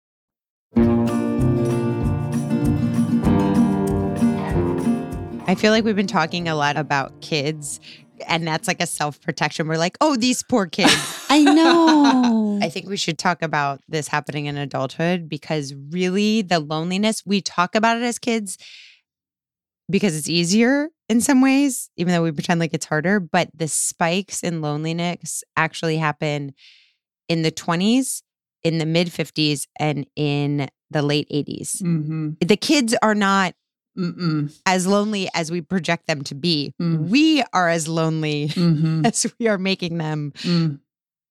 C: I feel like we've been talking a lot about kids, and that's like a self-protection. We're like, oh, these poor kids.
A: I know.
C: I think we should talk about this happening in adulthood, because really the loneliness, we talk about it as kids because it's easier in some ways, even though we pretend like it's harder. But the spikes in loneliness actually happen in the twenties, in the mid fifties, and in the late eighties.
B: Mm-hmm.
C: The kids are not
B: Mm-mm.
C: as lonely as we project them to be.
B: Mm.
C: We are as lonely
B: Mm-hmm.
C: as we are making them
B: Mm.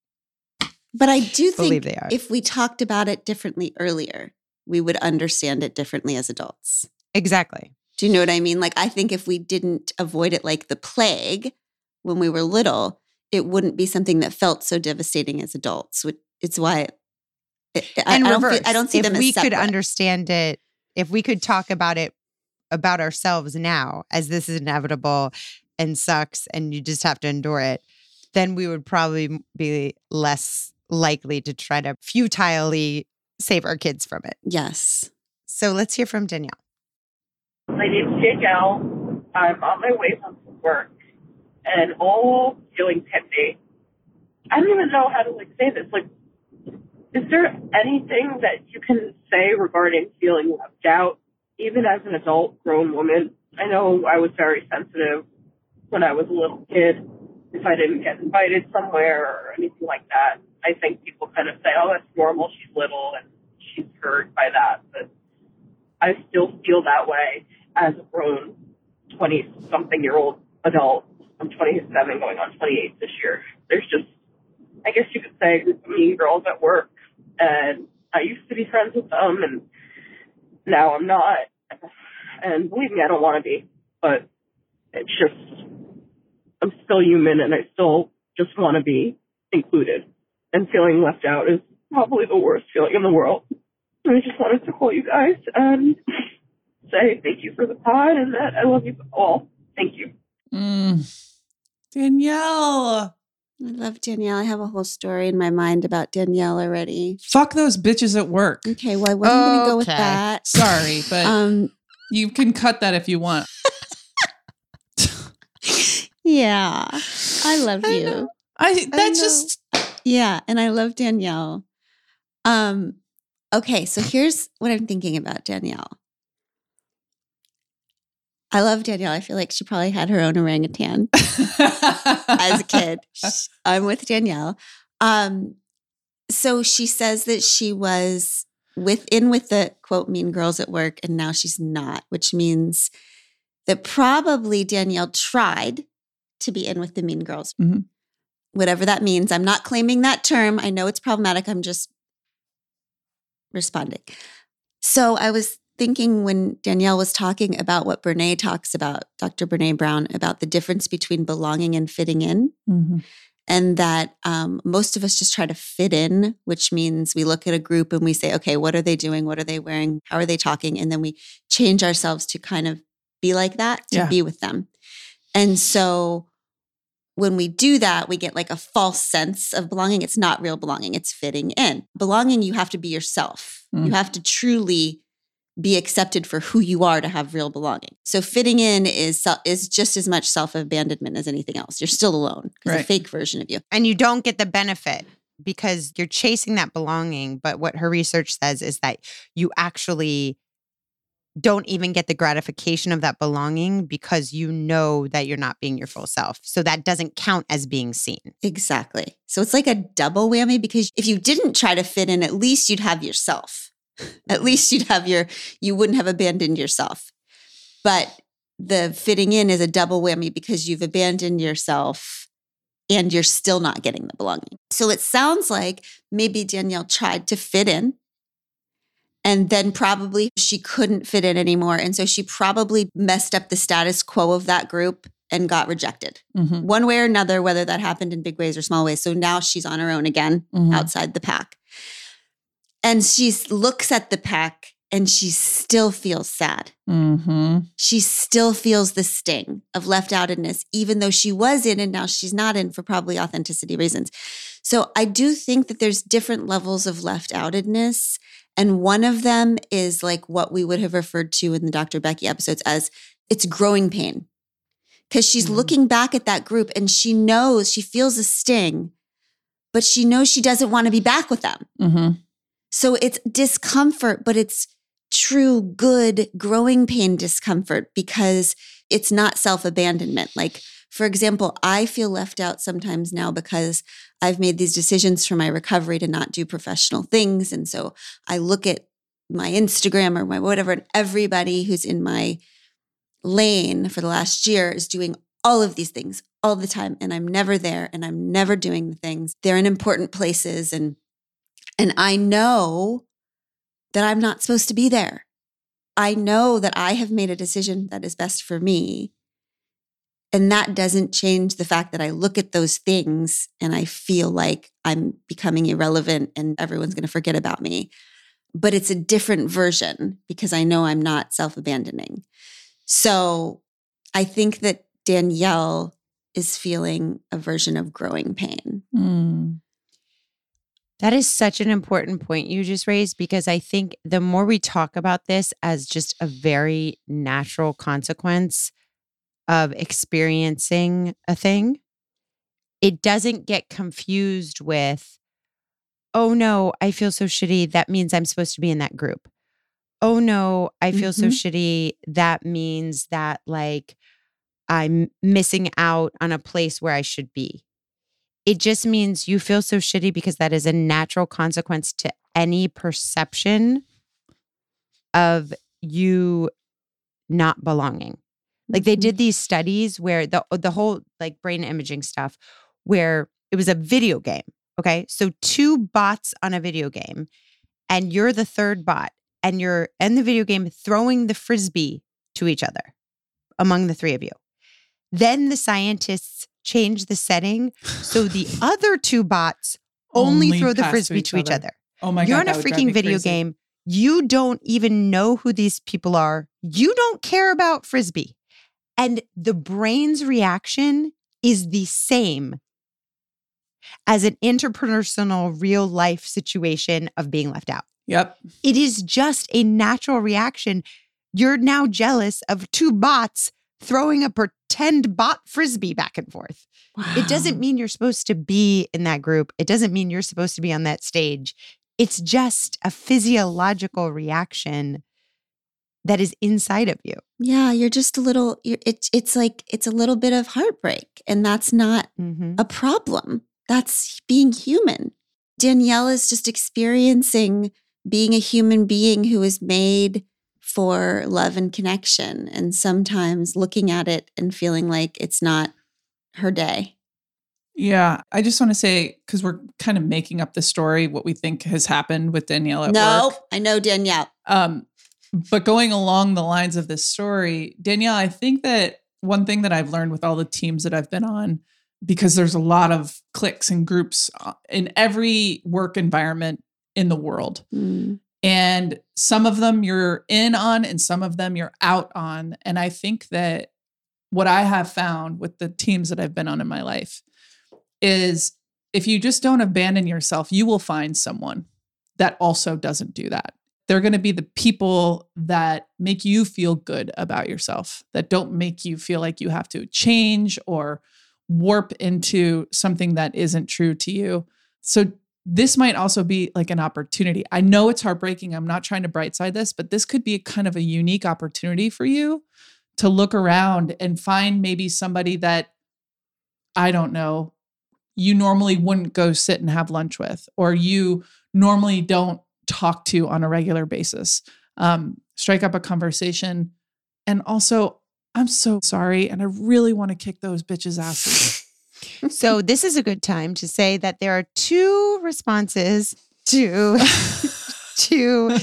A: But I do
C: believe
A: think
C: they are.
A: if we talked about it differently earlier, we would understand it differently as adults.
C: Exactly.
A: Do you know what I mean? Like, I think if we didn't avoid it like the plague when we were little, it wouldn't be something that felt so devastating as adults. Which- It's why it, I,
C: And
A: I don't
C: reverse.
A: feel, I don't see
C: if
A: them as
C: we could
A: separate.
C: understand it, if we could talk about it about ourselves now as this is inevitable and sucks and you just have to endure it, then we would probably be less likely to try to futilely save our kids from it.
A: Yes.
C: So let's hear from Danielle.
E: My name's Danielle. I'm on my way home from work, and all feelings hit me. I don't even know how to like say this. Like, is there anything that you can say regarding feeling left out, even as an adult, grown woman? I know I was very sensitive when I was a little kid. If I didn't get invited somewhere or anything like that, I think people kind of say, "Oh, that's normal. She's little and she's hurt by that." But I still feel that way as a grown twenty-something-year-old adult. I'm twenty-seven, going on twenty-eight this year. There's just, I guess you could say, a group of mean girls at work, and I used to be friends with them, and now I'm not. And believe me, I don't want to be, but it's just, I'm still human, and I still just want to be included. And feeling left out is probably the worst feeling in the world. And I just wanted to call you guys and say thank you for the pod and that I love you all. Thank you.
B: Mm. Danielle.
A: I love Danielle. I have a whole story in my mind about Danielle already.
B: Fuck those bitches at work.
A: Okay, well, I wasn't going to go with
C: Okay.
A: that.
B: Sorry, but
A: Um,
B: you can cut that if you want.
A: yeah, I love
C: I
A: you.
C: know.
B: I that's
A: know.
B: just
A: Yeah, and I love Danielle. Um, okay, so here's what I'm thinking about Danielle. I love Danielle. I feel like she probably had her own orangutan as a kid. I'm with Danielle. Um, so she says that she was within with the quote mean girls at work, and now she's not, which means that probably Danielle tried to be in with the mean girls.
B: Mhm.
A: Whatever that means. I'm not claiming that term. I know it's problematic. I'm just responding. So I was thinking when Danielle was talking about what Brene talks about, Doctor Brene Brown, about the difference between belonging and fitting in.
B: Mm-hmm.
A: And that um, most of us just try to fit in, which means we look at a group and we say, okay, what are they doing? What are they wearing? How are they talking? And then we change ourselves to kind of be like that, to
B: Yeah.
A: be with them. And so when we do that, we get like a false sense of belonging. It's not real belonging. It's fitting in. Belonging, you have to be yourself.
B: Mm.
A: You have to truly be accepted for who you are to have real belonging. So fitting in is is just as much self-abandonment as anything else. You're still alone. It's
B: Right.
A: a fake version of you.
C: And you don't get the benefit because you're chasing that belonging. But what her research says is that you actually don't even get the gratification of that belonging because you know that you're not being your full self. So that doesn't count as being seen.
A: Exactly. So it's like a double whammy because if you didn't try to fit in, at least you'd have yourself. At least you'd have your, you wouldn't have abandoned yourself. But the fitting in is a double whammy because you've abandoned yourself and you're still not getting the belonging. So it sounds like maybe Danielle tried to fit in and then probably she couldn't fit in anymore. And so she probably messed up the status quo of that group and got rejected
B: Mm-hmm.
A: one way or another, whether that happened in big ways or small ways. So now she's on her own again,
B: Mhm.
A: outside the pack. And she looks at the pack and she still feels sad.
B: Mm-hmm.
A: She still feels the sting of left outedness, even though she was in and now she's not in for probably authenticity reasons. So I do think that there's different levels of left outedness. And one of them is like what we would have referred to in the Doctor Becky episodes as it's growing pain. Because she's
C: Mhm.
A: looking back at that group and she knows, she feels a sting, but she knows she doesn't want to be back with them.
B: Mm-hmm.
A: So it's discomfort, but it's true, good, growing pain discomfort because it's not self-abandonment. Like, for example, I feel left out sometimes now because I've made these decisions for my recovery to not do professional things. And so I look at my Instagram or my whatever, and everybody who's in my lane for the last year is doing all of these things all the time. And I'm never there and I'm never doing the things. They're in important places. And, and I know that I'm not supposed to be there. I know that I have made a decision that is best for me. And that doesn't change the fact that I look at those things and I feel like I'm becoming irrelevant and everyone's going to forget about me. But it's a different version because I know I'm not self-abandoning. So I think that Danielle is feeling a version of growing pain.
B: Mm.
C: That is such an important point you just raised because I think the more we talk about this as just a very natural consequence of experiencing a thing, it doesn't get confused with, oh no, I feel so shitty. That means I'm supposed to be in that group. Oh no, I feel so
A: Mhm.
C: shitty. That means that like I'm missing out on a place where I should be. It just means you feel so shitty because that is a natural consequence to any perception of you not belonging. Like they did these studies where the the whole like brain imaging stuff where it was a video game. Okay. So two bots on a video game and you're the third bot and you're in the video game throwing the frisbee to each other among the three of you. Then the scientists change the setting so the other two bots only,
B: Only
C: throw the
B: pass to
C: frisbee
B: each
C: to each
B: other.
C: other.
B: Oh my
C: You're
B: God.
C: in a
B: that would drive
C: freaking
B: me
C: video
B: crazy.
C: game. You don't even know who these people are. You don't care about frisbee. And the brain's reaction is the same as an interpersonal real life situation of being left out.
B: Yep.
C: It is just a natural reaction. You're now jealous of two bots throwing a pretend bot frisbee back and forth. It doesn't mean you're supposed to be in that group. It doesn't mean you're supposed to be on that stage. It's just a physiological reaction that is inside of you.
A: Yeah, you're just a little, you're, it's it's like, it's a little bit of heartbreak. And that's not
C: Mm-hmm.
A: a problem. That's being human. Danielle is just experiencing being a human being who is made for love and connection. And sometimes looking at it and feeling like it's not her day.
B: Yeah. I just want to say, because we're kind of making up the story, what we think has happened with Danielle at
A: no,
B: work.
A: I know Danielle.
B: Um, but going along the lines of this story, Danielle, I think that one thing that I've learned with all the teams that I've been on, because there's a lot of cliques and groups in every work environment in the world.
A: Mm.
B: And some of them you're in on and some of them you're out on. And I think that what I have found with the teams that I've been on in my life is if you just don't abandon yourself, you will find someone that also doesn't do that. They're going to be the people that make you feel good about yourself, that don't make you feel like you have to change or warp into something that isn't true to you. So this might also be like an opportunity. I know it's heartbreaking. I'm not trying to bright side this, but this could be kind of a unique opportunity for you to look around and find maybe somebody that, I don't know, you normally wouldn't go sit and have lunch with, or you normally don't talk to on a regular basis. Um, strike up a conversation. And also, I'm so sorry. And I really want to kick those bitches' asses.
C: So this is a good time to say that there are two responses to, to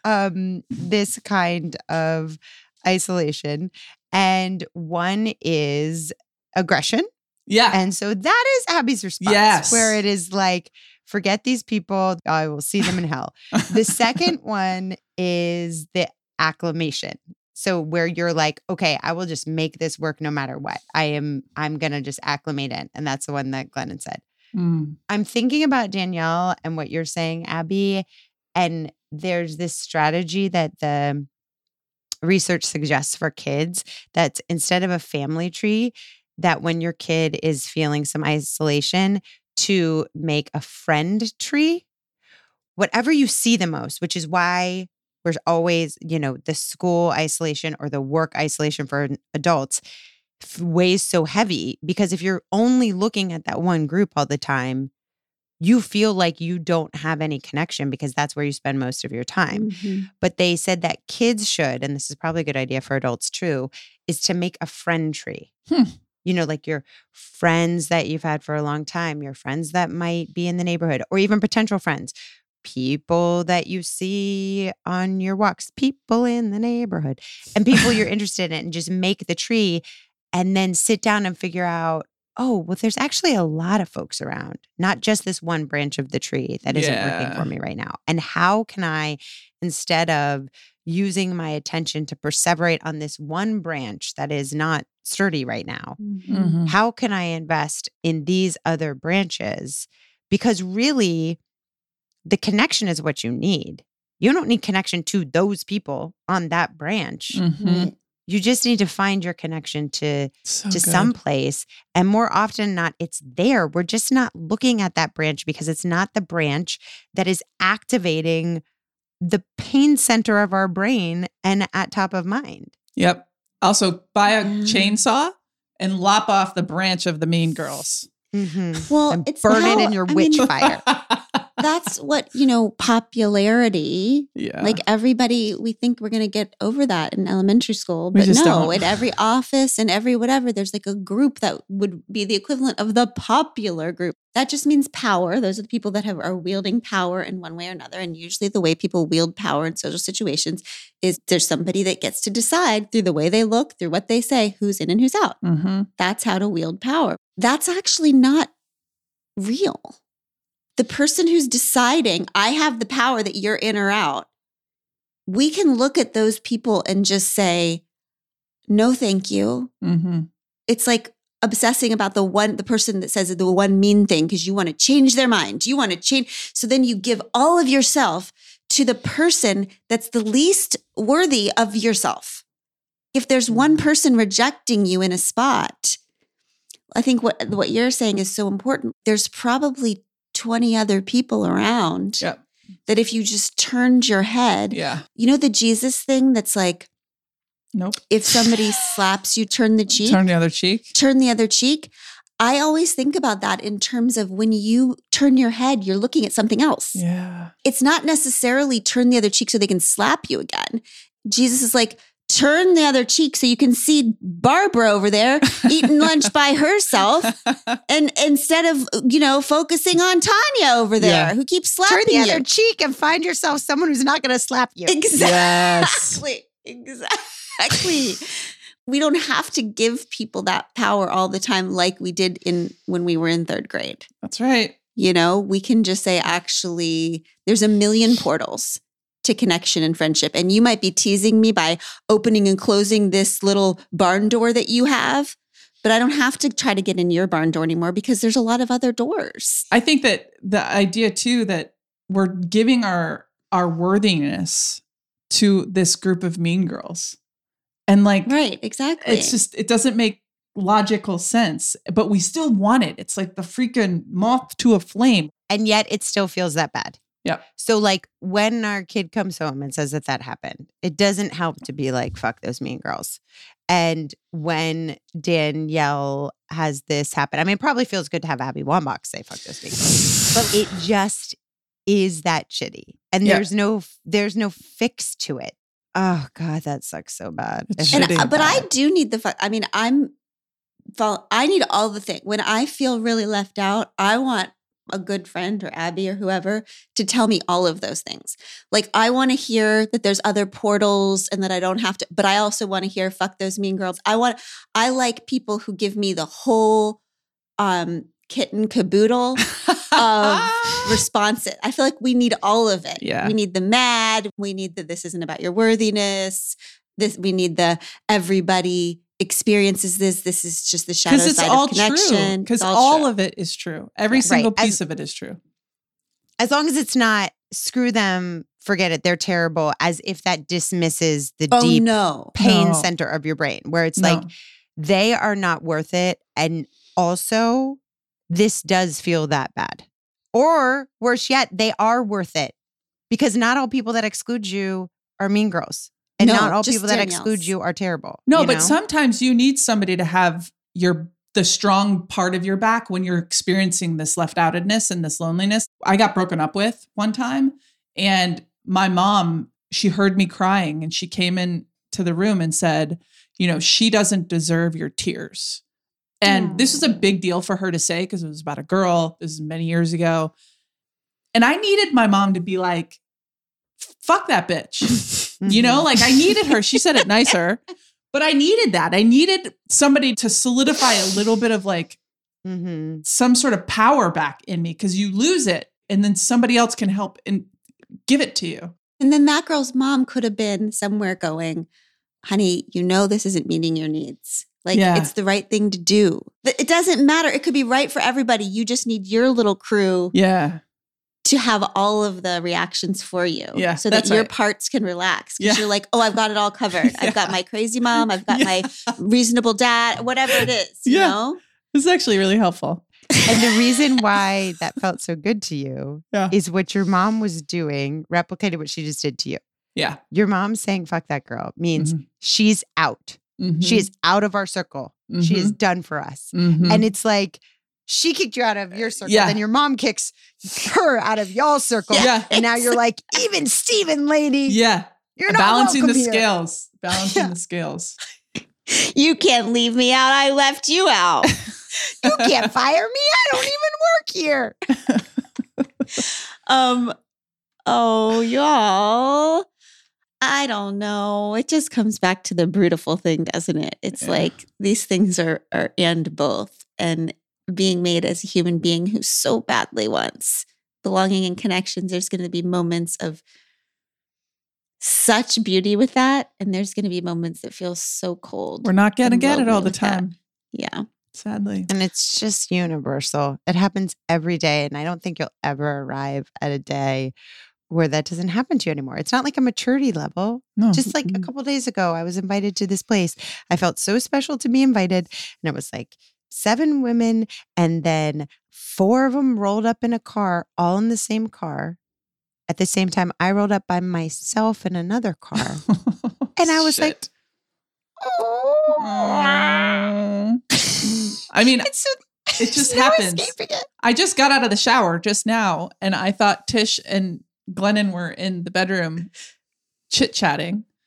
C: um, this kind of isolation. And one is aggression.
B: Yeah.
C: And so that is Abby's response,
B: Yes.
C: where it is like, forget these people. I will see them in hell. The second one is the acclimation. So where you're like, okay, I will just make this work no matter what. I am, I'm going to just acclimate in. And that's the one that Glennon said.
B: Mm.
C: I'm thinking about Danielle and what you're saying, Abby. And there's this strategy that the research suggests for kids that instead of a family tree, that when your kid is feeling some isolation, to make a friend tree, whatever you see the most, which is why we're always, you know, the school isolation or the work isolation for adults weighs so heavy, because if you're only looking at that one group all the time, you feel like you don't have any connection because that's where you spend most of your time.
A: Mm-hmm.
C: But they said that kids should, and this is probably a good idea for adults too, is to make a friend tree.
B: Hmm.
C: You know, like your friends that you've had for a long time, your friends that might be in the neighborhood, or even potential friends, people that you see on your walks, people in the neighborhood, and people you're interested in, and just make the tree and then sit down and figure out, oh, well, there's actually a lot of folks around, not just this one branch of the tree that isn't
B: Yeah.
C: working for me right now. And how can I, instead of using my attention to perseverate on this one branch that is not sturdy right now,
A: Mm-hmm.
B: Mhm.
C: how can I invest in these other branches? Because really, the connection is what you need. You don't need connection to those people on that branch.
B: Mhm.
A: Right.
C: You just need to find your connection to,
B: So
C: to
B: good.
C: some place. And more often than not, it's there. We're just not looking at that branch because it's not the branch that is activating the pain center of our brain and at top of mind.
B: Yep. Also, buy a
A: Yeah.
B: chainsaw and lop off the branch of the Mean Girls.
C: Mm-hmm.
A: Well,
C: And
A: it's
C: burn
A: how-
C: it in your
A: I
C: witch
A: mean,
C: fire.
A: That's what, you know, popularity.
B: Yeah.
A: Like everybody, we think we're going to get over that in elementary school,
B: We
A: but
B: just
A: no,
B: don't.
A: at every office and every whatever, there's like a group that would be the equivalent of the popular group. That just means power. Those are the people that have are wielding power in one way or another. And usually the way people wield power in social situations is there's somebody that gets to decide through the way they look, through what they say, who's in and who's out.
B: Mm-hmm.
A: That's how to wield power. That's actually not real. The person who's deciding, I have the power that you're in or out, we can look at those people and just say, no, thank you.
B: Mm-hmm.
A: It's like obsessing about the one, the person that says the one mean thing because you want to change their mind. You want to change. So then you give all of yourself to the person that's the least worthy of yourself. If there's one person rejecting you in a spot, I think what, what you're saying is so important. There's probably twenty other people around
B: Yep.
A: that if you just turned your head,
B: Yeah.
A: you know, the Jesus thing that's like,
B: Nope.
A: if somebody slaps you, turn the cheek,
B: Turn the other cheek.
A: turn the other cheek. I always think about that in terms of when you turn your head, you're looking at something else.
B: Yeah.
A: It's not necessarily turn the other cheek so they can slap you again. Jesus is like, turn the other cheek so you can see Barbara over there eating lunch by herself, and instead of, you know, focusing on Tanya over there,
B: Yeah.
A: who keeps slapping
C: Turn the
A: you.
C: other cheek and find yourself someone who's not going to slap you.
A: Exactly. Exactly. We don't have to give people that power all the time like we did in when we were in third grade.
B: That's right.
A: You know, we can just say, actually, there's a million portals to connection and friendship. And you might be teasing me by opening and closing this little barn door that you have, but I don't have to try to get in your barn door anymore because there's a lot of other doors.
B: I think that the idea too, that we're giving our, our worthiness to this group of mean girls. And like,
A: Right, exactly.
B: it's just, it doesn't make logical sense, but we still want it. It's like the freaking moth to a flame.
C: And yet it still feels that bad.
B: Yeah.
C: So like when our kid comes home and says that that happened, it doesn't help to be like, fuck those mean girls. And when Danielle has this happen, I mean, it probably feels good to have Abby Wambach say fuck those mean girls, but it just is that shitty. And
B: Yeah.
C: there's no, there's no fix to it. Oh God, that sucks so bad.
B: It's
A: And,
B: shitty.
A: uh, but I do need the, fu- I mean, I'm, vol- I need all the things. When I feel really left out, I want a good friend or Abby or whoever to tell me all of those things. Like, I want to hear that there's other portals and that I don't have to, but I also want to hear fuck those mean girls. I want, I like people who give me the whole um, kitten caboodle of responses. I feel like we need all of it.
B: Yeah.
A: We need the mad. We need the, this isn't about your worthiness. This, we need the everybody experiences this. This is just the shadow
B: Because it's
A: side
B: all
A: of connection.
B: true. Because
A: It's
B: all
A: true.
B: of it is true. Every
C: Right.
B: single
C: As-
B: piece of it is true.
C: As long as it's not screw them, forget it, they're terrible, as if that dismisses the
A: Oh
C: deep
A: no.
C: pain
B: No.
C: center of your brain, where it's
B: No.
C: like they are not worth it. And also, this does feel that bad. Or worse yet, they are worth it, because not all people that exclude you are mean girls. And
A: No,
C: not all
A: just
C: people that
A: Danielle's.
C: exclude you are terrible.
B: No,
C: you
B: but
C: know?
B: sometimes you need somebody to have your the strong part of your back when you're experiencing this left outedness and this loneliness. I got broken up with one time, and my mom, she heard me crying, and she came in to the room and said, you know, she doesn't deserve your tears. And this was a big deal for her to say, because it was about a girl. This is many years ago. And I needed my mom to be like, fuck that bitch. You know, like I needed her. She said it nicer, but I needed that. I needed somebody to solidify a little bit of like
C: Mhm.
B: some sort of power back in me, because you lose it and then somebody else can help and give it to you.
A: And then that girl's mom could have been somewhere going, honey, you know, this isn't meeting your needs. Like,
B: Yeah.
A: it's the right thing to do. But it doesn't matter. It could be right for everybody. You just need your little crew
B: Yeah.
A: to have all of the reactions for you.
B: Yeah,
A: So that
B: that's
A: your
B: right.
A: parts can relax. Because
B: Yeah.
A: you're like, oh, I've got it all covered. I've got my crazy mom. I've got my reasonable dad, whatever it is, you
B: Yeah.
A: know?
B: This is actually really helpful.
C: And the reason why that felt so good to you
B: Yeah.
C: is what your mom was doing replicated what she just did to you.
B: Yeah.
C: Your mom saying, fuck that girl, means
B: Mhm.
C: she's out.
B: Mhm.
C: She is out of our circle. She is
B: Mhm.
C: done for us.
B: Mhm.
C: And it's like, she kicked you out of your circle.
B: Yeah.
C: Then your mom kicks her out of y'all's circle.
B: Yeah.
C: And now you're like, even Steven, lady,
B: Yeah.
C: you're not
B: Balancing the
C: welcome here.
B: scales. Balancing
C: Yeah.
B: the scales.
A: You can't leave me out. I left you out.
C: You can't fire me. I don't even work here.
A: Um, oh, y'all. I don't know. It just comes back to the beautiful thing, doesn't it? It's
B: Yeah.
A: like these things are are and both. And being made as a human being who so badly wants belonging and connections, there's going to be moments of such beauty with that. And there's going to be moments that feel so cold.
B: We're not going to
A: and
B: get it all
A: lonely
B: the
A: with that.
B: time,
A: Yeah.
B: sadly.
C: And it's just universal. It happens every day. And I don't think you'll ever arrive at a day where that doesn't happen to you anymore. It's not like a maturity level.
B: No.
C: Just like a couple days ago, I was invited to this place. I felt so special to be invited. And it was like seven women. And then four of them rolled up in a car, all in the same car. At the same time, I rolled up by myself in another car. And I was like,
B: Shit.
C: oh.
B: Mm. I mean,
C: It's so,
B: it just
C: there's no
B: happens.
C: escaping it.
B: I just got out of the shower just now, and I thought Tish and Glennon were in the bedroom chit-chatting.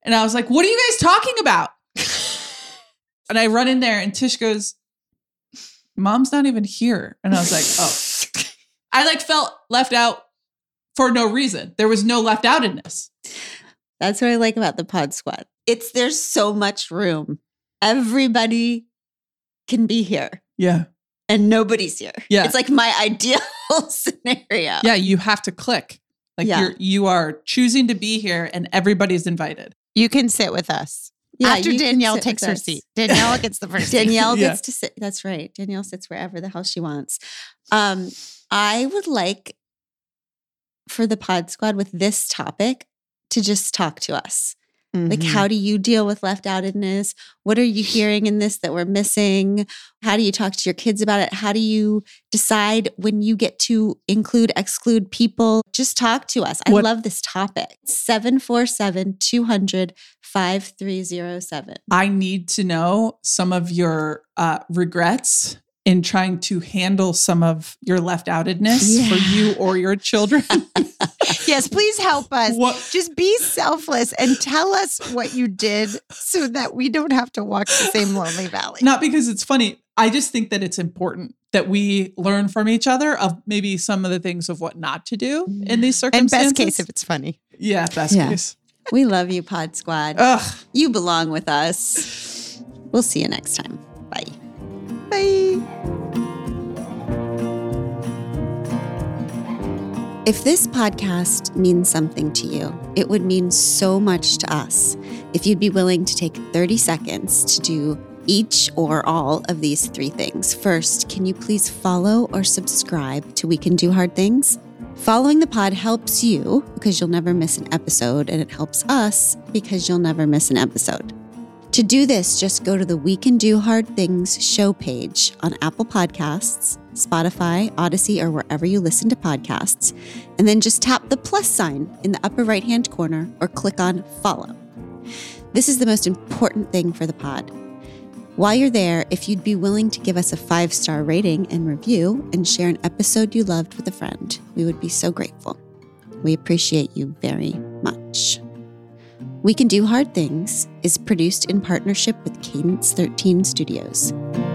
B: And I was like, what are you guys talking about? And I run in there and Tish goes, Mom's not even here. And I was like, oh. I like felt left out for no reason. There was no left out in this.
A: That's what I like about the Pod Squad. It's there's so much room. Everybody can be here.
B: Yeah.
A: And nobody's here.
B: Yeah.
A: It's like my ideal scenario.
B: Yeah, you have to click. Like
A: Yeah.
B: you're you are choosing to be here and everybody's invited.
C: You can sit with us.
A: Yeah,
C: After
A: you can
C: Danielle
A: sit
C: takes
A: with
C: her
A: us.
C: seat. Danielle gets the first seat.
A: Danielle
B: Yeah.
A: gets to sit. That's right. Danielle sits wherever the hell she wants. Um, I would like for the Pod Squad with this topic to just talk to us. Like,
C: Mhm.
A: how do you deal with left outedness? What are you hearing in this that we're missing? How do you talk to your kids about it? How do you decide when you get to include, exclude people? Just talk to us. I
B: What-
A: love this topic. seven four seven, two hundred, five three zero seven.
B: I need to know some of your uh, regrets in trying to handle some of your left outedness
A: Yeah.
B: for you or your children.
C: Yes, please help us.
B: What-
C: Just be selfless and tell us what you did so that we don't have to walk the same lonely valley.
B: Not because it's funny. I just think that it's important that we learn from each other of maybe some of the things of what not to do in these
C: And
B: circumstances.
C: best case if it's funny.
B: yeah, best
A: Yeah.
B: case.
A: We love you, Pod Squad.
B: Ugh.
A: You belong with us. We'll see you next time. Bye.
C: Bye.
A: If this podcast means something to you, it would mean so much to us if you'd be willing to take thirty seconds to do each or all of these three things. First, can you please follow or subscribe to We Can Do Hard Things? Following the pod helps you because you'll never miss an episode, and it helps us because you'll never miss an episode. To do this, just go to the We Can Do Hard Things show page on Apple Podcasts, Spotify, Odyssey, or wherever you listen to podcasts, and then just tap the plus sign in the upper right-hand corner or click on follow. This is the most important thing for the pod. While you're there, if you'd be willing to give us a five-star rating and review and share an episode you loved with a friend, we would be so grateful. We appreciate you very much. We Can Do Hard Things is produced in partnership with Cadence thirteen Studios.